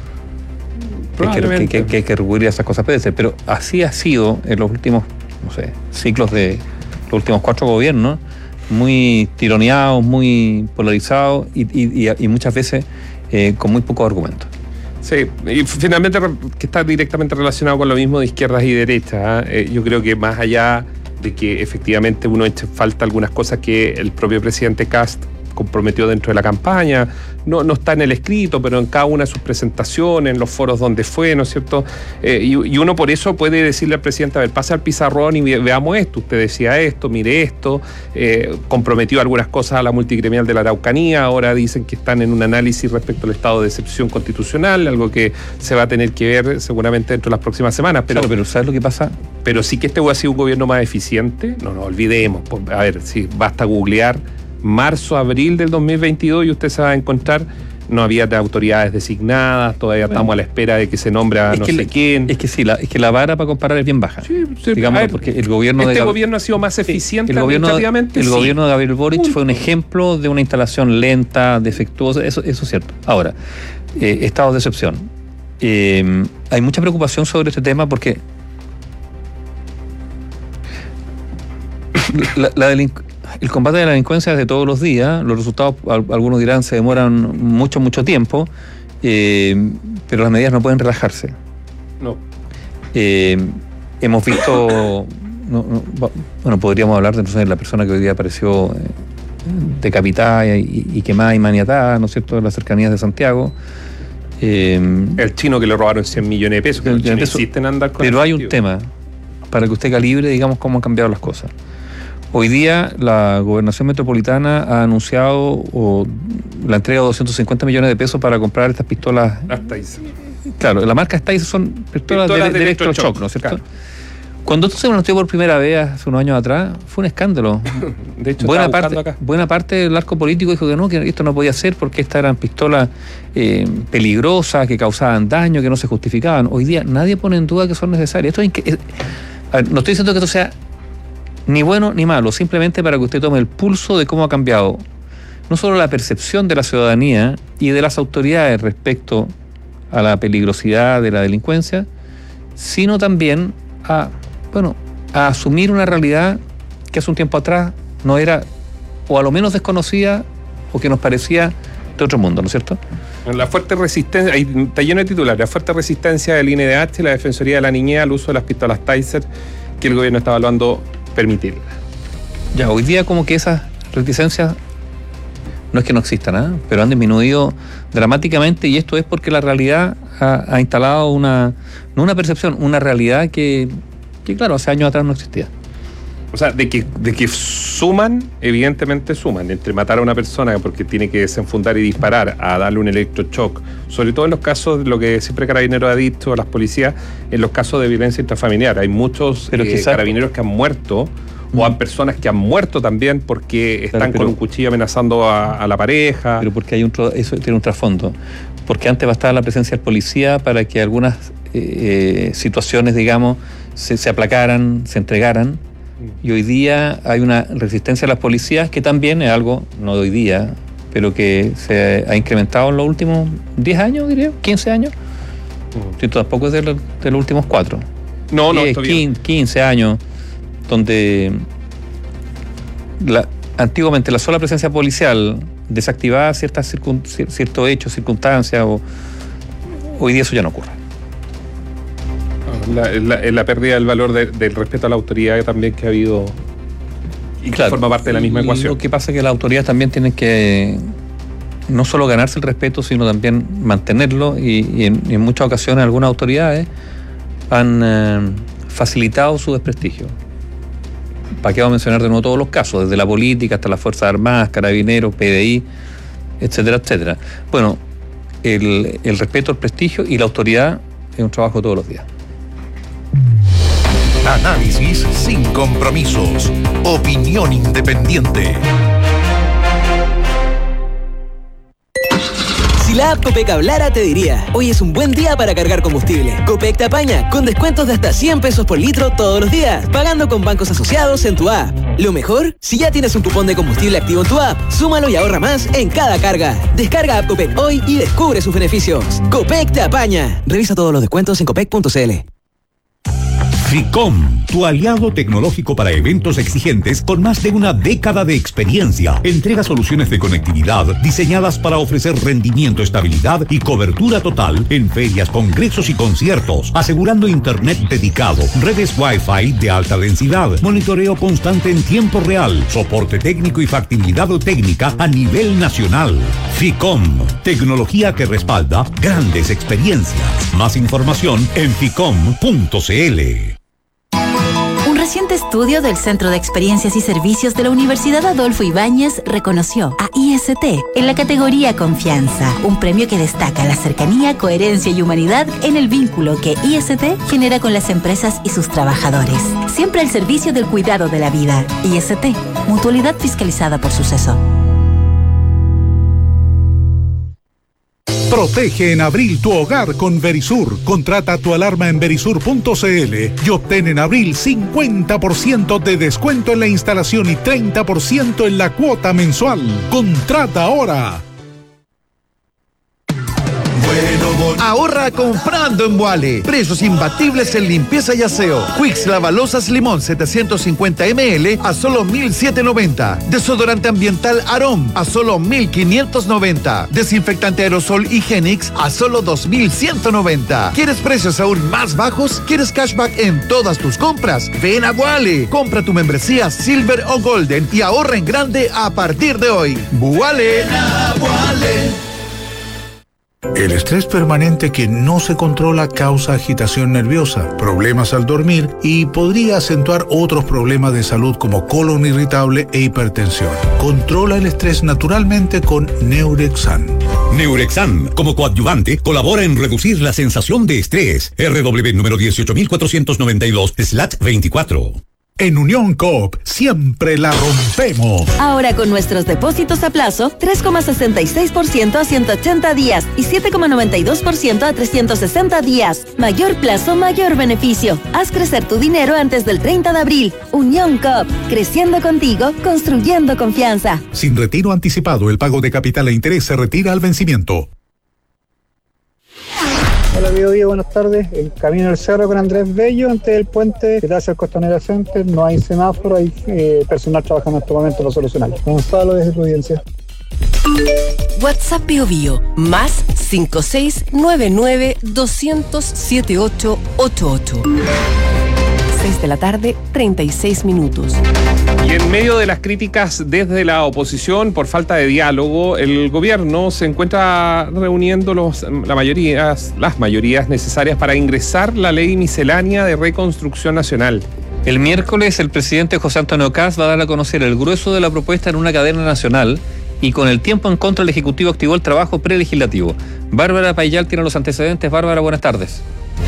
Que, que, que hay que recurrir a esas cosas, puede ser, pero así ha sido en los últimos, no sé, ciclos de los últimos cuatro gobiernos, muy tironeados, muy polarizados y, y, y, y muchas veces eh, con muy pocos argumentos. Sí, y finalmente que está directamente relacionado con lo mismo de izquierdas y derechas. ¿eh? Eh, yo creo que más allá de que efectivamente uno eche falta algunas cosas que el propio presidente Kast comprometió dentro de la campaña, no, no está en el escrito, pero en cada una de sus presentaciones, en los foros donde fue, ¿no es cierto? Eh, y, y uno por eso puede decirle al presidente, a ver, pasa al pizarrón y ve, veamos esto, usted decía esto, mire esto, eh, comprometió algunas cosas a la multigremial de la Araucanía, ahora dicen que están en un análisis respecto al estado de excepción constitucional, algo que se va a tener que ver seguramente dentro de las próximas semanas. Pero, claro, pero ¿sabes lo que pasa? Pero sí que este hubiera sido un gobierno más eficiente, no nos olvidemos, pues, a ver, si basta googlear marzo, abril del dos mil veintidós y usted se va a encontrar, no había autoridades designadas, todavía bueno, estamos a la espera de que se nombre a no sé le, quién. Es que sí, la, es que la vara para comparar es bien baja. Sí, sí, digamos, ver, porque el gobierno este de gobierno ha sido más eficiente el administrativamente. El sí. gobierno de Gabriel Boric Punto. Fue un ejemplo de una instalación lenta, defectuosa, eso, eso es cierto. Ahora, eh, estados de excepción. Eh, hay mucha preocupación sobre este tema porque la, la delincuencia el combate de la delincuencia es de todos los días, los resultados, algunos dirán, se demoran mucho, mucho tiempo, eh, pero las medidas no pueden relajarse. No. Eh, hemos visto, no, no, bueno, podríamos hablar de entonces, la persona que hoy día apareció eh, decapitada y, y quemada y maniatada, ¿no es cierto?, en las cercanías de Santiago. Eh, el chino que le robaron cien millones de pesos, que los chinos insisten en andar con Pero hay un tema, para que usted calibre, digamos, cómo han cambiado las cosas. Hoy día la Gobernación Metropolitana ha anunciado o, la entrega de doscientos cincuenta millones de pesos para comprar estas pistolas. Las Taser. Claro, la marca Taser son pistolas, pistolas de, de, de electroshock, ¿no es cierto? Claro. Cuando esto se anunció por primera vez hace unos años atrás, fue un escándalo. De hecho, buena parte, acá. buena parte del arco político dijo que no, que esto no podía ser porque estas eran pistolas eh, peligrosas, que causaban daño, que no se justificaban. Hoy día nadie pone en duda que son necesarias. Esto es, es, a ver, no estoy diciendo que esto sea ni bueno ni malo, simplemente para que usted tome el pulso de cómo ha cambiado no solo la percepción de la ciudadanía y de las autoridades respecto a la peligrosidad de la delincuencia, sino también a, bueno, a asumir una realidad que hace un tiempo atrás no era, o a lo menos desconocida, o que nos parecía de otro mundo, ¿no es cierto? La fuerte resistencia, ahí está lleno de titulares, la fuerte resistencia del I N D H, la Defensoría de la Niñez al uso de las pistolas Taser, que el gobierno está evaluando permitirla. Ya, hoy día como que esas reticencias no es que no existan, ¿eh? Pero han disminuido dramáticamente, y esto es porque la realidad ha, ha instalado una, no una percepción, una realidad que, que claro, hace años atrás no existía. O sea, de que, de que suman, evidentemente suman, entre matar a una persona porque tiene que desenfundar y disparar, a darle un electroshock, sobre todo en los casos, lo que siempre Carabineros ha dicho a las policías, en los casos de violencia intrafamiliar. Hay muchos pero eh, carabineros que han muerto, mm. o hay personas que han muerto también porque están claro, pero, con un cuchillo amenazando a, a la pareja. Pero porque hay un eso tiene un trasfondo. Porque antes bastaba la presencia del policía para que algunas eh, situaciones, digamos, se, se aplacaran, se entregaran. Y hoy día hay una resistencia a las policías que también es algo, no de hoy día, pero que se ha incrementado en los últimos diez años, diría, quince años. Uh-huh. Si tampoco es de, lo, de los últimos cuatro. No, no, diez, quince, quince años, donde la, antiguamente la sola presencia policial desactivaba ciertas circun, ciertos hechos, circunstancias, o, hoy día eso ya no ocurre. La, la, la pérdida del valor de, del respeto a la autoridad también que ha habido y que claro, forma parte de la misma ecuación. Lo que pasa es que las autoridades también tienen que no solo ganarse el respeto, sino también mantenerlo, y, y, en, y en muchas ocasiones algunas autoridades han eh, facilitado su desprestigio. ¿Para qué vamos a mencionar de nuevo todos los casos? Desde la política hasta las Fuerzas Armadas, Carabineros, P D I, etcétera, etcétera. Bueno, el, el respeto, el prestigio y la autoridad es un trabajo todos los días. Análisis sin compromisos. Opinión independiente. Si la app Copec hablara, te diría: hoy es un buen día para cargar combustible. Copec te apaña con descuentos de hasta cien pesos por litro todos los días, pagando con bancos asociados en tu app. Lo mejor, si ya tienes un cupón de combustible activo en tu app, súmalo y ahorra más en cada carga. Descarga app Copec hoy y descubre sus beneficios. Copec te apaña. Revisa todos los descuentos en copec punto c l. Ficom, tu aliado tecnológico para eventos exigentes con más de una década de experiencia. Entrega soluciones de conectividad diseñadas para ofrecer rendimiento, estabilidad y cobertura total en ferias, congresos y conciertos, asegurando internet dedicado, redes Wi-Fi de alta densidad, monitoreo constante en tiempo real, soporte técnico y factibilidad técnica a nivel nacional. Ficom, tecnología que respalda grandes experiencias. Más información en ficom punto cl. Un reciente estudio del Centro de Experiencias y Servicios de la Universidad Adolfo Ibáñez reconoció a I S T en la categoría Confianza, un premio que destaca la cercanía, coherencia y humanidad en el vínculo que I S T genera con las empresas y sus trabajadores. Siempre al servicio del cuidado de la vida. I S T, mutualidad fiscalizada por Suceso. Protege en abril tu hogar con Verisur. Contrata tu alarma en verisur punto cl y obtén en abril cincuenta por ciento de descuento en la instalación y treinta por ciento en la cuota mensual. Contrata ahora. Ahorra comprando en Wally. Precios imbatibles en limpieza y aseo. Quicks Lavalosas Limón setecientos cincuenta mililitros a solo mil setecientos noventa. Desodorante ambiental Arom a solo mil quinientos noventa. Desinfectante aerosol Higienix a solo dos mil ciento noventa. ¿Quieres precios aún más bajos? ¿Quieres cashback en todas tus compras? Ven a Wally. Compra tu membresía Silver o Golden y ahorra en grande a partir de hoy. Wally. El estrés permanente que no se controla causa agitación nerviosa, problemas al dormir y podría acentuar otros problemas de salud como colon irritable e hipertensión. Controla el estrés naturalmente con Neurexan. Neurexan, como coadyuvante, colabora en reducir la sensación de estrés. R W número dieciocho mil cuatrocientos noventa y dos slash veinticuatro. En Unión Coop siempre la rompemos. Ahora con nuestros depósitos a plazo, tres coma sesenta y seis por ciento a ciento ochenta días y siete coma noventa y dos por ciento a trescientos sesenta días. Mayor plazo, mayor beneficio. Haz crecer tu dinero antes del treinta de abril. Unión Coop, creciendo contigo, construyendo confianza. Sin retiro anticipado, el pago de capital e interés se retira al vencimiento. Hola, Bio Bio, buenas tardes. En camino al cerro con Andrés Bello, antes del puente que da hacia el Costanera Center, no hay semáforo, hay eh, personal trabajando en este momento para solucionarlo. Gonzalo desde Providencia. WhatsApp Bio Bio, más cinco seis nueve nueve dos cero cero siete ocho ocho ocho. seis de la tarde, treinta y seis minutos. Y en medio de las críticas desde la oposición por falta de diálogo, el gobierno se encuentra reuniendo los, la mayoría, las mayorías necesarias para ingresar la ley miscelánea de reconstrucción nacional. El miércoles el presidente José Antonio Kast va a dar a conocer el grueso de la propuesta en una cadena nacional y con el tiempo en contra el Ejecutivo activó el trabajo prelegislativo. Bárbara Payal tiene los antecedentes. Bárbara, buenas tardes.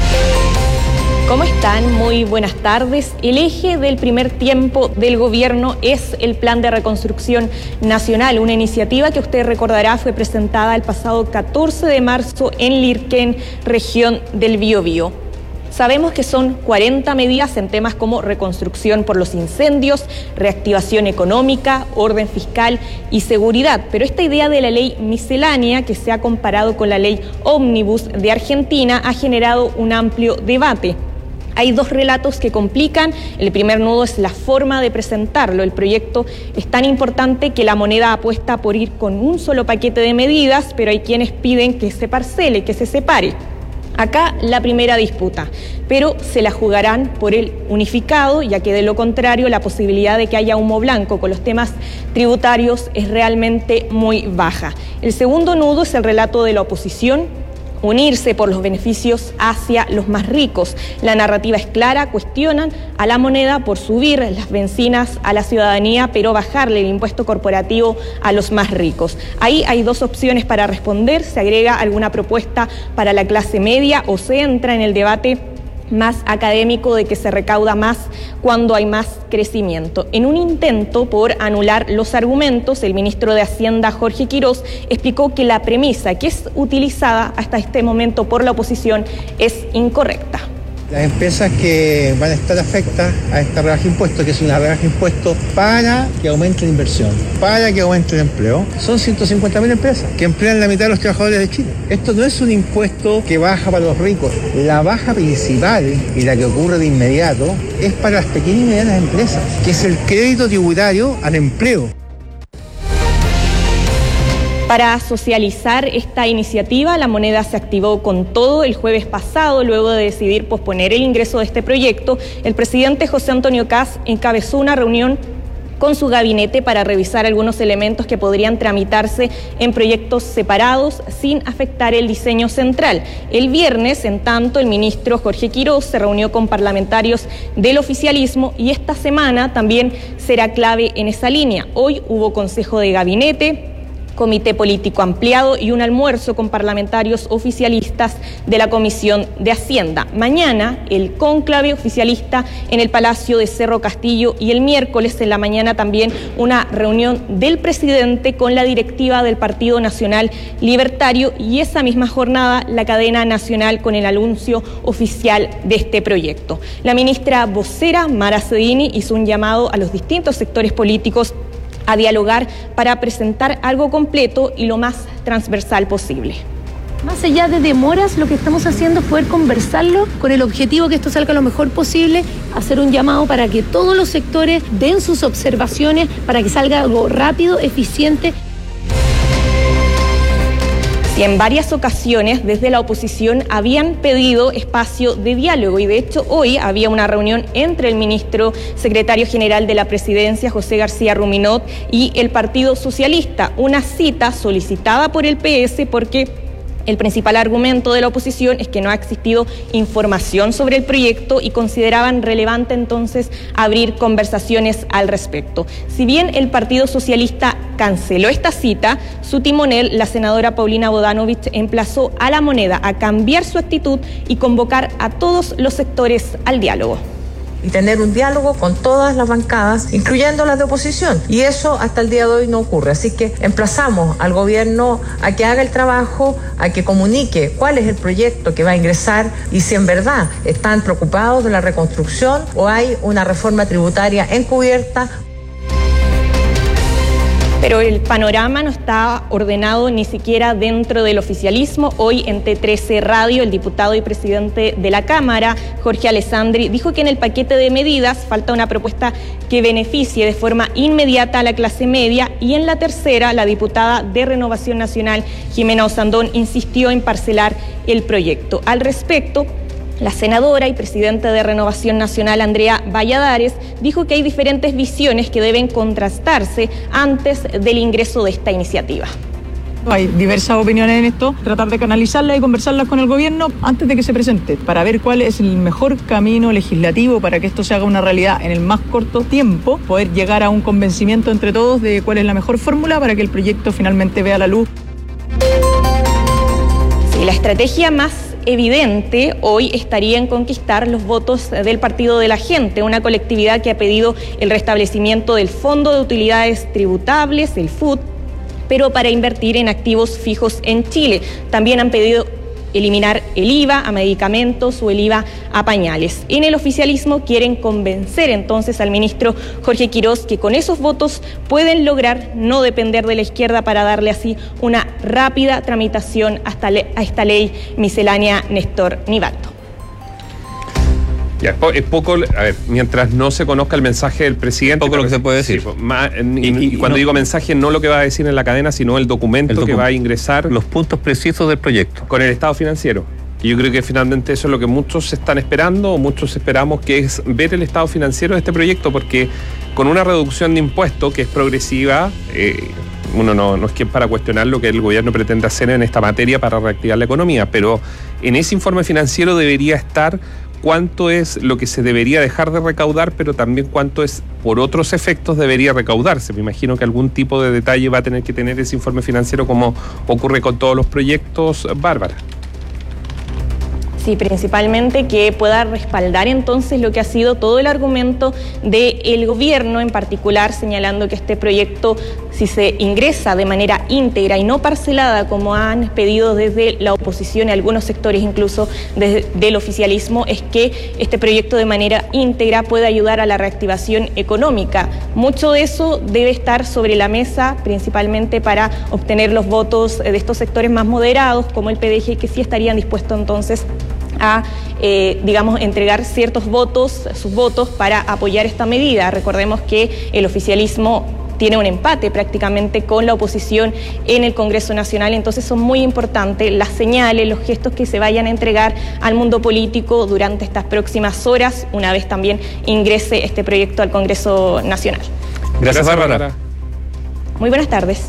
¿Cómo están? Muy buenas tardes. El eje del primer tiempo del gobierno es el Plan de Reconstrucción Nacional, una iniciativa que usted recordará fue presentada el pasado catorce de marzo en Lirquén, región del Biobío. Sabemos que son cuarenta medidas en temas como reconstrucción por los incendios, reactivación económica, orden fiscal y seguridad. Pero esta idea de la ley miscelánea, que se ha comparado con la ley ómnibus de Argentina, ha generado un amplio debate. Hay dos relatos que complican. El primer nudo es la forma de presentarlo. El proyecto es tan importante que la moneda apuesta por ir con un solo paquete de medidas, pero hay quienes piden que se parcele, que se separe. Acá la primera disputa, pero se la jugarán por el unificado, ya que de lo contrario la posibilidad de que haya humo blanco con los temas tributarios es realmente muy baja. El segundo nudo es el relato de la oposición, unirse por los beneficios hacia los más ricos. La narrativa es clara, cuestionan a la moneda por subir las bencinas a la ciudadanía, pero bajarle el impuesto corporativo a los más ricos. Ahí hay dos opciones para responder: se agrega alguna propuesta para la clase media o se entra en el debate más académico de que se recauda más cuando hay más crecimiento. En un intento por anular los argumentos, el ministro de Hacienda, Jorge Quirós, explicó que la premisa que es utilizada hasta este momento por la oposición es incorrecta. Las empresas que van a estar afectadas a esta rebaja de impuestos, que es una rebaja de impuestos para que aumente la inversión, para que aumente el empleo, son ciento cincuenta mil empresas que emplean la mitad de los trabajadores de Chile. Esto no es un impuesto que baja para los ricos. La baja principal y la que ocurre de inmediato es para las pequeñas y medianas empresas, que es el crédito tributario al empleo. Para socializar esta iniciativa, La Moneda se activó con todo el jueves pasado, luego de decidir posponer el ingreso de este proyecto. El presidente José Antonio Kast encabezó una reunión con su gabinete para revisar algunos elementos que podrían tramitarse en proyectos separados sin afectar el diseño central. El viernes, en tanto, el ministro Jorge Quirós se reunió con parlamentarios del oficialismo y esta semana también será clave en esa línea. Hoy hubo consejo de gabinete, comité político ampliado y un almuerzo con parlamentarios oficialistas de la Comisión de Hacienda. Mañana, el cónclave oficialista en el Palacio de Cerro Castillo y el miércoles en la mañana también una reunión del presidente con la directiva del Partido Nacional Libertario y esa misma jornada la cadena nacional con el anuncio oficial de este proyecto. La ministra vocera, Mara Cedini, hizo un llamado a los distintos sectores políticos a dialogar para presentar algo completo y lo más transversal posible. Más allá de demoras, lo que estamos haciendo es poder conversarlo con el objetivo que esto salga lo mejor posible, hacer un llamado para que todos los sectores den sus observaciones, para que salga algo rápido, eficiente. Y en varias ocasiones desde la oposición habían pedido espacio de diálogo y de hecho hoy había una reunión entre el ministro secretario general de la Presidencia, José García Ruminot, y el Partido Socialista, una cita solicitada por el P S porque el principal argumento de la oposición es que no ha existido información sobre el proyecto y consideraban relevante entonces abrir conversaciones al respecto. Si bien el Partido Socialista canceló esta cita, su timonel, la senadora Paulina Bodanovich, emplazó a La Moneda a cambiar su actitud y convocar a todos los sectores al diálogo. Y tener un diálogo con todas las bancadas, incluyendo las de oposición. Y eso hasta el día de hoy no ocurre. Así que emplazamos al gobierno a que haga el trabajo, a que comunique cuál es el proyecto que va a ingresar y si en verdad están preocupados de la reconstrucción o hay una reforma tributaria encubierta. Pero el panorama no está ordenado ni siquiera dentro del oficialismo. Hoy en T trece Radio, el diputado y presidente de la Cámara, Jorge Alessandri, dijo que en el paquete de medidas falta una propuesta que beneficie de forma inmediata a la clase media y en la tercera, la diputada de Renovación Nacional, Jimena Osandón, insistió en parcelar el proyecto. Al respecto, la senadora y presidenta de Renovación Nacional, Andrea Valladares, dijo que hay diferentes visiones que deben contrastarse antes del ingreso de esta iniciativa. Hay diversas opiniones en esto, tratar de canalizarlas y conversarlas con el gobierno antes de que se presente, para ver cuál es el mejor camino legislativo para que esto se haga una realidad en el más corto tiempo, poder llegar a un convencimiento entre todos de cuál es la mejor fórmula para que el proyecto finalmente vea la luz. Sí, la estrategia más evidente hoy estaría en conquistar los votos del Partido de la Gente, una colectividad que ha pedido el restablecimiento del Fondo de Utilidades Tributables, el F U T, pero para invertir en activos fijos en Chile. También han pedido eliminar el I V A a medicamentos o el I V A a pañales. En el oficialismo quieren convencer entonces al ministro Jorge Quirós que con esos votos pueden lograr no depender de la izquierda para darle así una rápida tramitación hasta le- a esta ley miscelánea Néstor Nivaldo. Ya, es, po- es poco, a ver, mientras no se conozca el mensaje del presidente. Poco lo que se puede decir. Sí, ma- y, Y- y cuando no- digo mensaje, no lo que va a decir en la cadena, sino el documento El docu- que va a ingresar. Los puntos precisos del proyecto. Con el estado financiero. Y yo creo que finalmente eso es lo que muchos están esperando, o muchos esperamos, que es ver el estado financiero de este proyecto, porque con una reducción de impuestos que es progresiva, eh, uno no, no es quien para cuestionar lo que el gobierno pretende hacer en esta materia para reactivar la economía, pero en ese informe financiero debería estar cuánto es lo que se debería dejar de recaudar, pero también cuánto es por otros efectos debería recaudarse. Me imagino que algún tipo de detalle va a tener que tener ese informe financiero, como ocurre con todos los proyectos, Bárbara. Sí, principalmente que pueda respaldar entonces lo que ha sido todo el argumento del gobierno, en particular señalando que este proyecto, si se ingresa de manera íntegra y no parcelada, como han pedido desde la oposición y algunos sectores incluso desde del oficialismo, es que este proyecto de manera íntegra puede ayudar a la reactivación económica. Mucho de eso debe estar sobre la mesa, principalmente para obtener los votos de estos sectores más moderados, como el P D G, que sí estarían dispuestos entonces a, eh, digamos, entregar ciertos votos, sus votos para apoyar esta medida. Recordemos que el oficialismo tiene un empate prácticamente con la oposición en el Congreso Nacional, entonces son muy importantes las señales, los gestos que se vayan a entregar al mundo político durante estas próximas horas, una vez también ingrese este proyecto al Congreso Nacional. Gracias, Bárbara. Muy buenas tardes.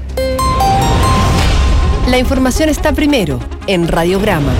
La información está primero en Radiograma.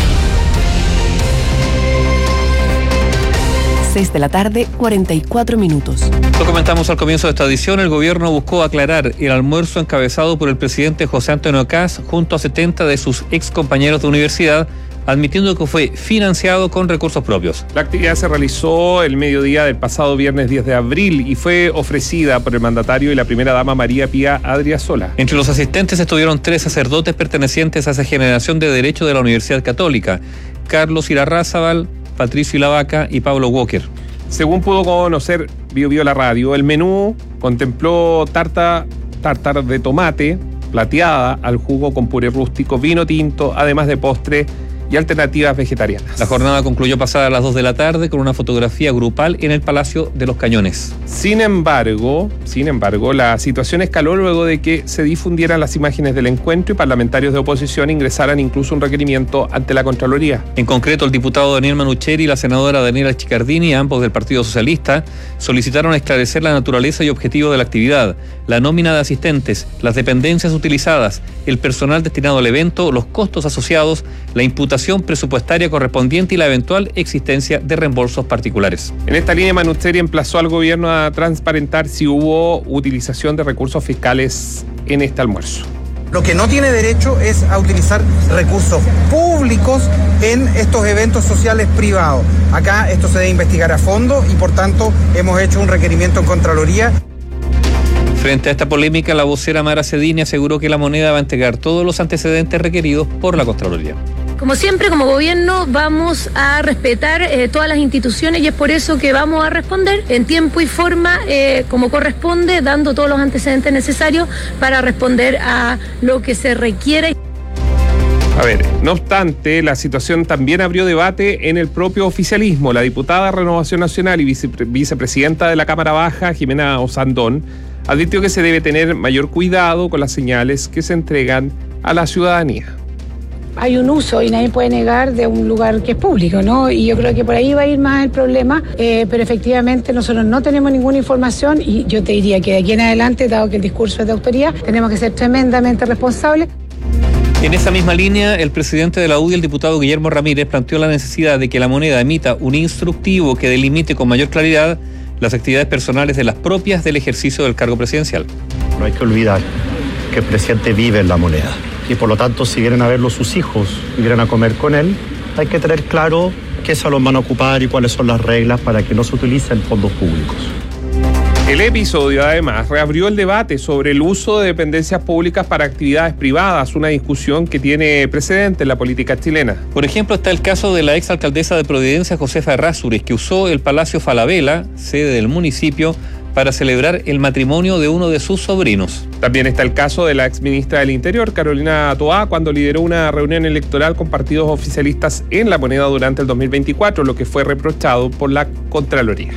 seis de la tarde, cuarenta y cuatro minutos. Lo comentamos al comienzo de esta edición, el gobierno buscó aclarar el almuerzo encabezado por el presidente José Antonio Kast junto a setenta de sus ex compañeros de universidad, admitiendo que fue financiado con recursos propios. La actividad se realizó el mediodía del pasado viernes diez de abril y fue ofrecida por el mandatario y la primera dama María Pía Adriasola. Entre los asistentes estuvieron tres sacerdotes pertenecientes a esa generación de Derecho de la Universidad Católica: Carlos Irarrázaval, Patricio Ilavaca y Pablo Walker. Según pudo conocer Bio Bio la radio, el menú contempló tarta, tartar de tomate, plateada al jugo con puré rústico, vino tinto, además de postre y alternativas vegetarianas. La jornada concluyó pasada a las dos de la tarde con una fotografía grupal en el Palacio de los Cañones. Sin embargo, sin embargo, la situación escaló luego de que se difundieran las imágenes del encuentro y parlamentarios de oposición ingresaran incluso un requerimiento ante la Contraloría. En concreto, el diputado Daniel Manucheri y la senadora Daniela Chicardini, ambos del Partido Socialista, solicitaron esclarecer la naturaleza y objetivo de la actividad, la nómina de asistentes, las dependencias utilizadas, el personal destinado al evento, los costos asociados, la imputación presupuestaria correspondiente y la eventual existencia de reembolsos particulares. En esta línea, Manucheri emplazó al gobierno a transparentar si hubo utilización de recursos fiscales en este almuerzo. Lo que no tiene derecho es a utilizar recursos públicos en estos eventos sociales privados. Acá esto se debe investigar a fondo y por tanto hemos hecho un requerimiento en Contraloría. Frente a esta polémica, la vocera Mara Cedini aseguró que la moneda va a entregar todos los antecedentes requeridos por la Contraloría. Como siempre, como gobierno, vamos a respetar eh, todas las instituciones y es por eso que vamos a responder en tiempo y forma eh, como corresponde, dando todos los antecedentes necesarios para responder a lo que se requiere. A ver, no obstante, la situación también abrió debate en el propio oficialismo. La diputada Renovación Nacional y vice, vicepresidenta de la Cámara Baja, Jimena Osandón, advirtió que se debe tener mayor cuidado con las señales que se entregan a la ciudadanía. Hay un uso y nadie puede negar de un lugar que es público, ¿no? Y yo creo que por ahí va a ir más el problema, eh, pero efectivamente nosotros no tenemos ninguna información y yo te diría que de aquí en adelante, dado que el discurso es de autoridad, tenemos que ser tremendamente responsables. En esa misma línea, el presidente de la U D I, el diputado Guillermo Ramírez, planteó la necesidad de que la moneda emita un instructivo que delimite con mayor claridad las actividades personales de las propias del ejercicio del cargo presidencial. No hay que olvidar que el presidente vive en la moneda y por lo tanto si vienen a verlo sus hijos y vienen a comer con él, hay que tener claro qué salón van a ocupar y cuáles son las reglas para que no se utilicen fondos públicos. El episodio, además, reabrió el debate sobre el uso de dependencias públicas para actividades privadas, una discusión que tiene precedente en la política chilena. Por ejemplo, está el caso de la exalcaldesa de Providencia, Josefa Errázuriz, que usó el Palacio Falabella, sede del municipio, para celebrar el matrimonio de uno de sus sobrinos. También está el caso de la exministra del Interior, Carolina Toá, cuando lideró una reunión electoral con partidos oficialistas en La Moneda durante el dos mil veinticuatro, lo que fue reprochado por la Contraloría.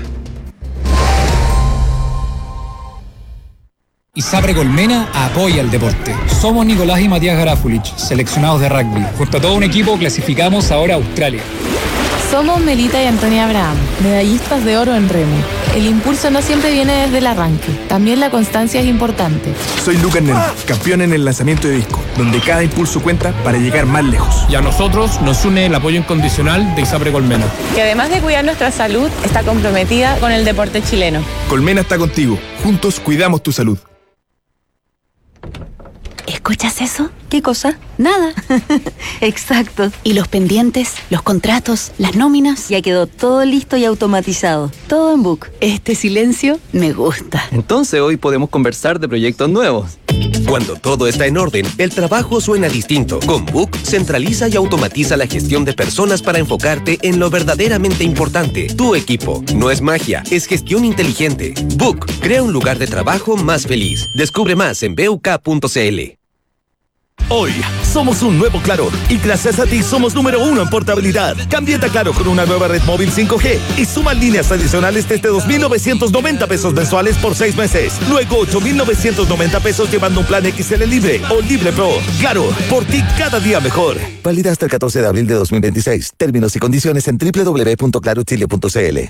ISAPRE Colmena apoya el deporte. Somos Nicolás y Matías Garafulich, seleccionados de rugby. Junto a todo un equipo clasificamos ahora a Australia. Somos Melita y Antonia Abraham, medallistas de oro en remo. El impulso no siempre viene desde el arranque, también la constancia es importante. Soy Lucas Nervo, campeón en el lanzamiento de disco, donde cada impulso cuenta para llegar más lejos. Y a nosotros nos une el apoyo incondicional de ISAPRE Colmena, que además de cuidar nuestra salud, está comprometida con el deporte chileno. Colmena está contigo, juntos cuidamos tu salud. ¿Escuchas eso? ¿Qué cosa? Nada. Exacto. ¿Y los pendientes, los contratos, las nóminas? Ya quedó todo listo y automatizado. Todo en Book. Este silencio me gusta. Entonces hoy podemos conversar de proyectos nuevos. Cuando todo está en orden, el trabajo suena distinto. Con Book, centraliza y automatiza la gestión de personas para enfocarte en lo verdaderamente importante. Tu equipo. No es magia, es gestión inteligente. Book, crea un lugar de trabajo más feliz. Descubre más en b u k punto c l. Hoy somos un nuevo Claro y gracias a ti somos número uno en portabilidad. Cámbiate a Claro con una nueva red móvil cinco G y suma líneas adicionales desde dos mil novecientos noventa pesos mensuales por seis meses. Luego ocho mil novecientos noventa pesos llevando un plan X L Libre o Libre Pro. Claro, por ti cada día mejor. Válida hasta el catorce de abril de dos mil veintiséis. Términos y condiciones en doble u doble u doble u punto claro chile punto c l.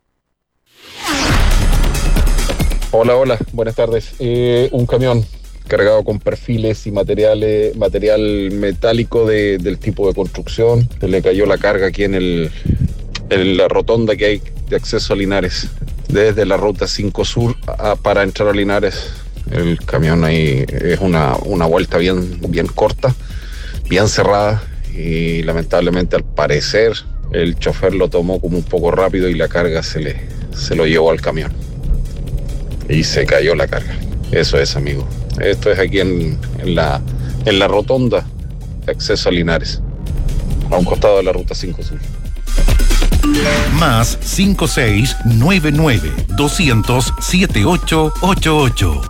Hola, hola, buenas tardes. Eh, un camión cargado con perfiles y materiales, material metálico de, del tipo de construcción. Se le cayó la carga aquí en, el, en la rotonda que hay de acceso a Linares. Desde la ruta cinco Sur a, para entrar a Linares. El camión ahí es una, una vuelta bien, bien corta, bien cerrada. Y lamentablemente al parecer el chofer lo tomó como un poco rápido y la carga se, le, se lo llevó al camión. Y se cayó la carga. Eso es, amigo. Esto es aquí en, en, la, en la rotonda de acceso a Linares, a un costado de la ruta cinco Sur. Más cinco seis nueve nueve doscientos siete ocho ocho ocho.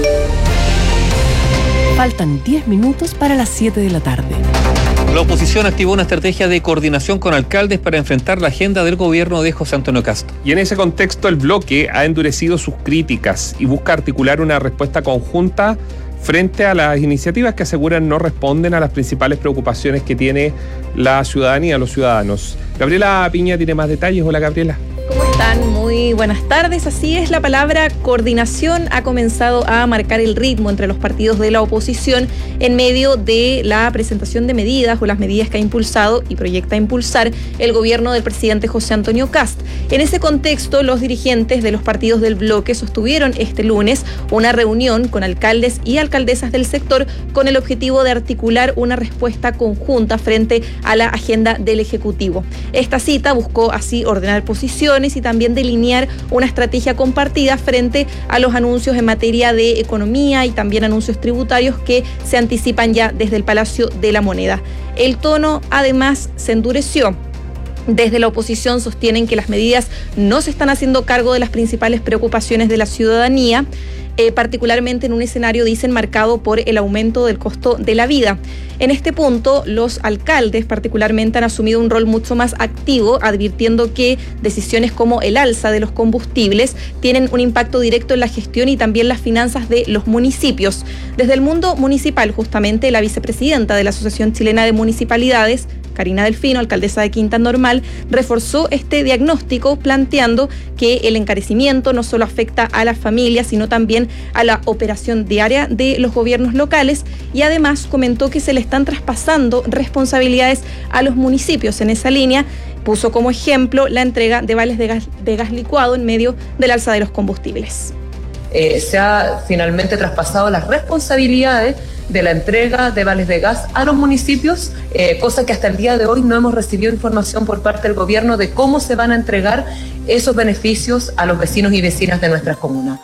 Faltan diez minutos para las siete de la tarde. La oposición activó una estrategia de coordinación con alcaldes para enfrentar la agenda del gobierno de José Antonio Kast. Y en ese contexto el bloque ha endurecido sus críticas y busca articular una respuesta conjunta frente a las iniciativas que aseguran no responden a las principales preocupaciones que tiene la ciudadanía, los ciudadanos. Gabriela Piña tiene más detalles. Hola, Gabriela. ¿Cómo están? Muy buenas tardes. Así es, la palabra coordinación ha comenzado a marcar el ritmo entre los partidos de la oposición en medio de la presentación de medidas o las medidas que ha impulsado y proyecta impulsar el gobierno del presidente José Antonio Kast. En ese contexto, los dirigentes de los partidos del bloque sostuvieron este lunes una reunión con alcaldes y alcaldesas del sector con el objetivo de articular una respuesta conjunta frente a la agenda del Ejecutivo. Esta cita buscó así ordenar posiciones y también delinear una estrategia compartida frente a los anuncios en materia de economía y también anuncios tributarios que se anticipan ya desde el Palacio de la Moneda. El tono además se endureció. Desde la oposición sostienen que las medidas no se están haciendo cargo de las principales preocupaciones de la ciudadanía, Eh, particularmente en un escenario, dicen, marcado por el aumento del costo de la vida. En este punto, los alcaldes particularmente han asumido un rol mucho más activo, advirtiendo que decisiones como el alza de los combustibles tienen un impacto directo en la gestión y también las finanzas de los municipios. Desde el mundo municipal, justamente, la vicepresidenta de la Asociación Chilena de Municipalidades, Karina Delfino, alcaldesa de Quinta Normal, reforzó este diagnóstico planteando que el encarecimiento no solo afecta a las familias, sino también a la operación diaria de los gobiernos locales, y además comentó que se le están traspasando responsabilidades a los municipios. En esa línea puso como ejemplo la entrega de vales de gas, de gas licuado en medio del alza de los combustibles. Eh, se ha finalmente traspasado las responsabilidades de la entrega de vales de gas a los municipios, eh, cosa que hasta el día de hoy no hemos recibido información por parte del gobierno de cómo se van a entregar esos beneficios a los vecinos y vecinas de nuestras comunas.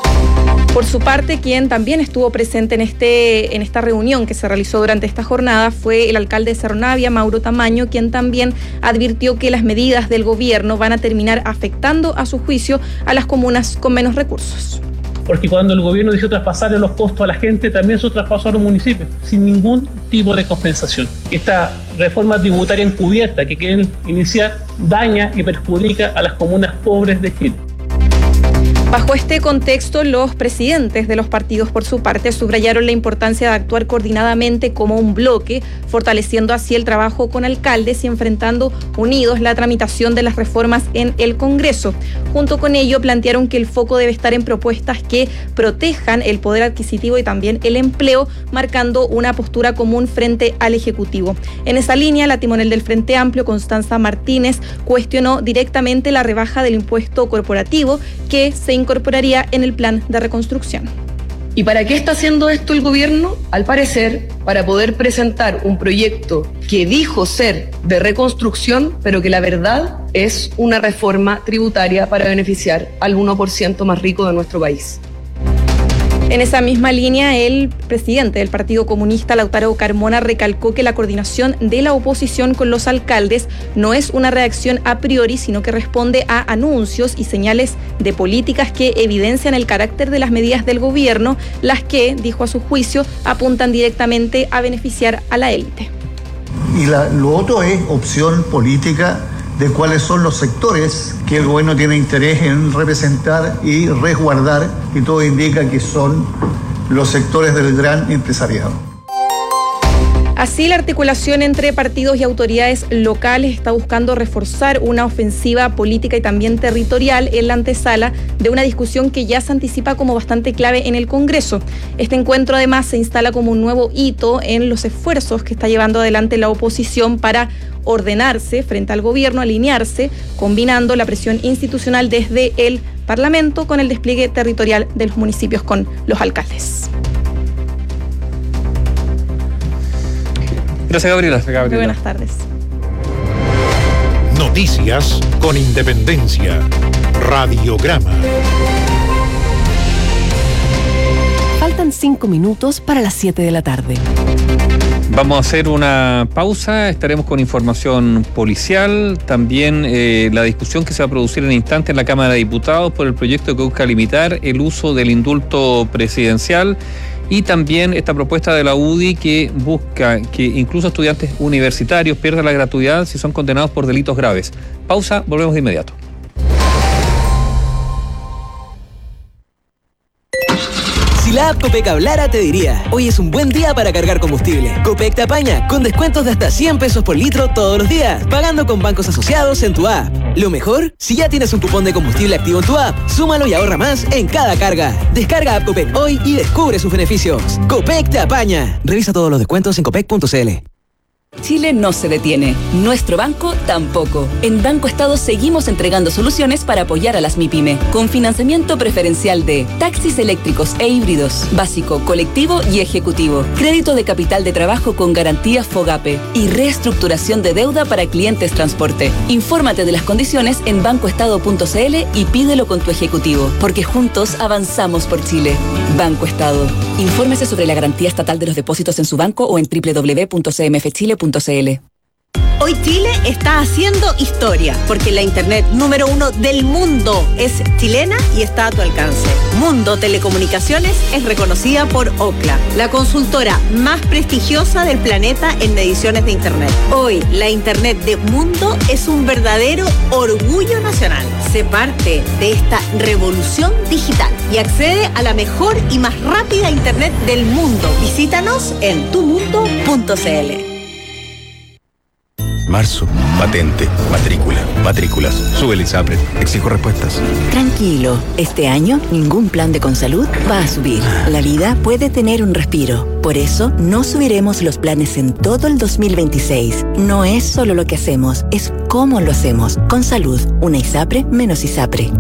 Por su parte, quien también estuvo presente en, este, en esta reunión que se realizó durante esta jornada fue el alcalde de Cerro Navia, Mauro Tamaño, quien también advirtió que las medidas del gobierno van a terminar afectando, a su juicio, a las comunas con menos recursos. Porque cuando el gobierno dice traspasarle los costos a la gente, también se traspasó a los municipios, sin ningún tipo de compensación. Esta reforma tributaria encubierta que quieren iniciar daña y perjudica a las comunas pobres de Chile. Bajo este contexto, los presidentes de los partidos, por su parte, subrayaron la importancia de actuar coordinadamente como un bloque, fortaleciendo así el trabajo con alcaldes y enfrentando unidos la tramitación de las reformas en el Congreso. Junto con ello, plantearon que el foco debe estar en propuestas que protejan el poder adquisitivo y también el empleo, marcando una postura común frente al Ejecutivo. En esa línea, la timonel del Frente Amplio, Constanza Martínez, cuestionó directamente la rebaja del impuesto corporativo que se incorporaría en el plan de reconstrucción. ¿Y para qué está haciendo esto el gobierno? Al parecer, para poder presentar un proyecto que dijo ser de reconstrucción, pero que la verdad es una reforma tributaria para beneficiar al uno por ciento más rico de nuestro país. En esa misma línea, el presidente del Partido Comunista, Lautaro Carmona, recalcó que la coordinación de la oposición con los alcaldes no es una reacción a priori, sino que responde a anuncios y señales de políticas que evidencian el carácter de las medidas del gobierno, las que, dijo a su juicio, apuntan directamente a beneficiar a la élite. Y la, lo otro es opción política de cuáles son los sectores que el gobierno tiene interés en representar y resguardar, y todo indica que son los sectores del gran empresariado. Así, la articulación entre partidos y autoridades locales está buscando reforzar una ofensiva política y también territorial en la antesala de una discusión que ya se anticipa como bastante clave en el Congreso. Este encuentro además se instala como un nuevo hito en los esfuerzos que está llevando adelante la oposición para ordenarse frente al gobierno, alinearse, combinando la presión institucional desde el Parlamento con el despliegue territorial de los municipios con los alcaldes. Gracias, Gabriela. Gracias, Gabriela. Muy buenas tardes. Noticias con independencia. Radiograma. Faltan cinco minutos para las siete de la tarde. Vamos a hacer una pausa, estaremos con información policial, también eh, la discusión que se va a producir en instante en la Cámara de Diputados por el proyecto que busca limitar el uso del indulto presidencial, y también esta propuesta de la U D I que busca que incluso estudiantes universitarios pierdan la gratuidad si son condenados por delitos graves. Pausa, volvemos de inmediato. Si la app Copec hablara, te diría: hoy es un buen día para cargar combustible. Copec te apaña, con descuentos de hasta cien pesos por litro todos los días, pagando con bancos asociados en tu app. Lo mejor, si ya tienes un cupón de combustible activo en tu app, súmalo y ahorra más en cada carga. Descarga app Copec hoy y descubre sus beneficios. Copec te apaña. Revisa todos los descuentos en copec punto c l. Chile no se detiene. Nuestro banco tampoco. En Banco Estado seguimos entregando soluciones para apoyar a las MIPYME, con financiamiento preferencial de taxis eléctricos e híbridos, básico, colectivo y ejecutivo, crédito de capital de trabajo con garantía FOGAPE y reestructuración de deuda para clientes transporte. Infórmate de las condiciones en banco estado punto c l y pídelo con tu ejecutivo, porque juntos avanzamos por Chile. Banco Estado. Infórmese sobre la garantía estatal de los depósitos en su banco o en doble u doble u doble u punto c m f chile punto c l. Hoy Chile está haciendo historia, porque la internet número uno del mundo es chilena y está a tu alcance. Mundo Telecomunicaciones es reconocida por Ookla, la consultora más prestigiosa del planeta en mediciones de internet. Hoy, la internet de Mundo es un verdadero orgullo nacional. Sé parte de esta revolución digital y accede a la mejor y más rápida internet del mundo. Visítanos en tu mundo punto c l. Marzo, patente, matrícula, matrículas. Sube el ISAPRE. Exijo respuestas. Tranquilo, este año ningún plan de Consalud va a subir. La vida puede tener un respiro. Por eso no subiremos los planes en todo el dos mil veintiséis. No es solo lo que hacemos, es cómo lo hacemos. Consalud, una ISAPRE menos ISAPRE.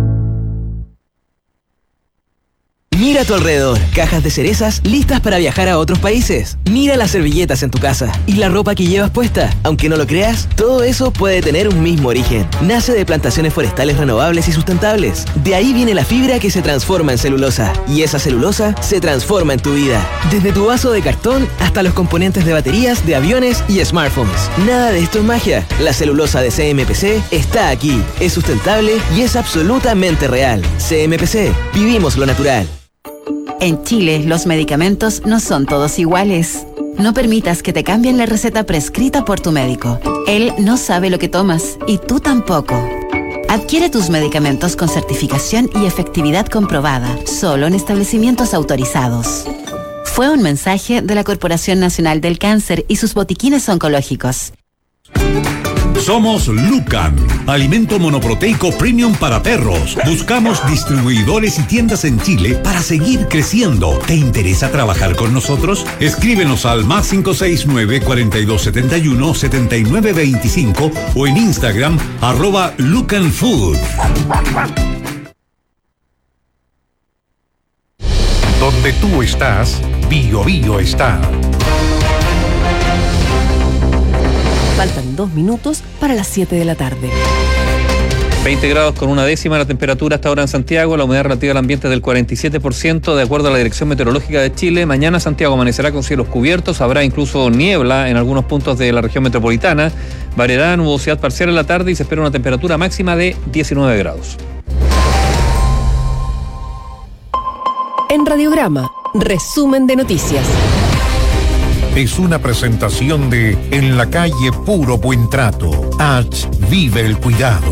Mira a tu alrededor, cajas de cerezas listas para viajar a otros países. Mira las servilletas en tu casa y la ropa que llevas puesta. Aunque no lo creas, todo eso puede tener un mismo origen. Nace de plantaciones forestales renovables y sustentables. De ahí viene la fibra que se transforma en celulosa. Y esa celulosa se transforma en tu vida. Desde tu vaso de cartón hasta los componentes de baterías, de aviones y smartphones. Nada de esto es magia. La celulosa de C M P C está aquí. Es sustentable y es absolutamente real. C M P C. Vivimos lo natural. En Chile, los medicamentos no son todos iguales. No permitas que te cambien la receta prescrita por tu médico. Él no sabe lo que tomas y tú tampoco. Adquiere tus medicamentos con certificación y efectividad comprobada, solo en establecimientos autorizados. Fue un mensaje de la Corporación Nacional del Cáncer y sus botiquines oncológicos. Somos Lucan, alimento monoproteico premium para perros. Buscamos distribuidores y tiendas en Chile para seguir creciendo. ¿Te interesa trabajar con nosotros? Escríbenos al más cinco seis nueve, cuatro dos siete uno, siete nueve dos cinco o en Instagram arroba Lucan Food. Donde tú estás, Bio Bio está. Faltan dos minutos para las siete de la tarde. veinte grados con una décima la temperatura hasta ahora en Santiago, la humedad relativa del ambiente es del cuarenta y siete por ciento, de acuerdo a la Dirección Meteorológica de Chile. Mañana Santiago amanecerá con cielos cubiertos, habrá incluso niebla en algunos puntos de la región metropolitana, variará nubosidad parcial en la tarde y se espera una temperatura máxima de diecinueve grados. En Radiograma, resumen de noticias. Es una presentación de En la calle Puro Buen Trato. H. Vive el cuidado.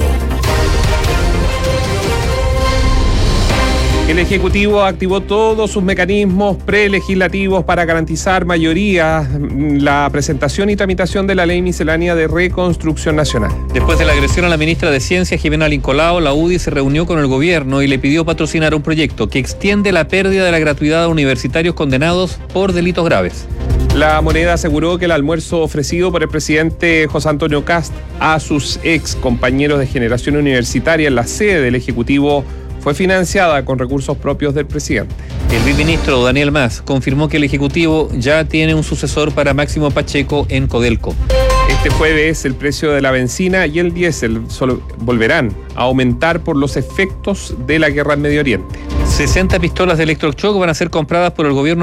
El Ejecutivo activó todos sus mecanismos prelegislativos para garantizar mayoría la presentación y tramitación de la Ley Miscelánea de Reconstrucción Nacional. Después de la agresión a la ministra de Ciencia, Jimena Lincolao, la U D I se reunió con el gobierno y le pidió patrocinar un proyecto que extiende la pérdida de la gratuidad a universitarios condenados por delitos graves. La Moneda aseguró que el almuerzo ofrecido por el presidente José Antonio Kast a sus ex compañeros de generación universitaria en la sede del Ejecutivo fue financiada con recursos propios del presidente. El viceministro Daniel Mas confirmó que el Ejecutivo ya tiene un sucesor para Máximo Pacheco en Codelco. Este jueves el precio de la benzina y el diésel volverán a aumentar por los efectos de la guerra en Medio Oriente. sesenta pistolas de electrochoc van a ser compradas por el gobierno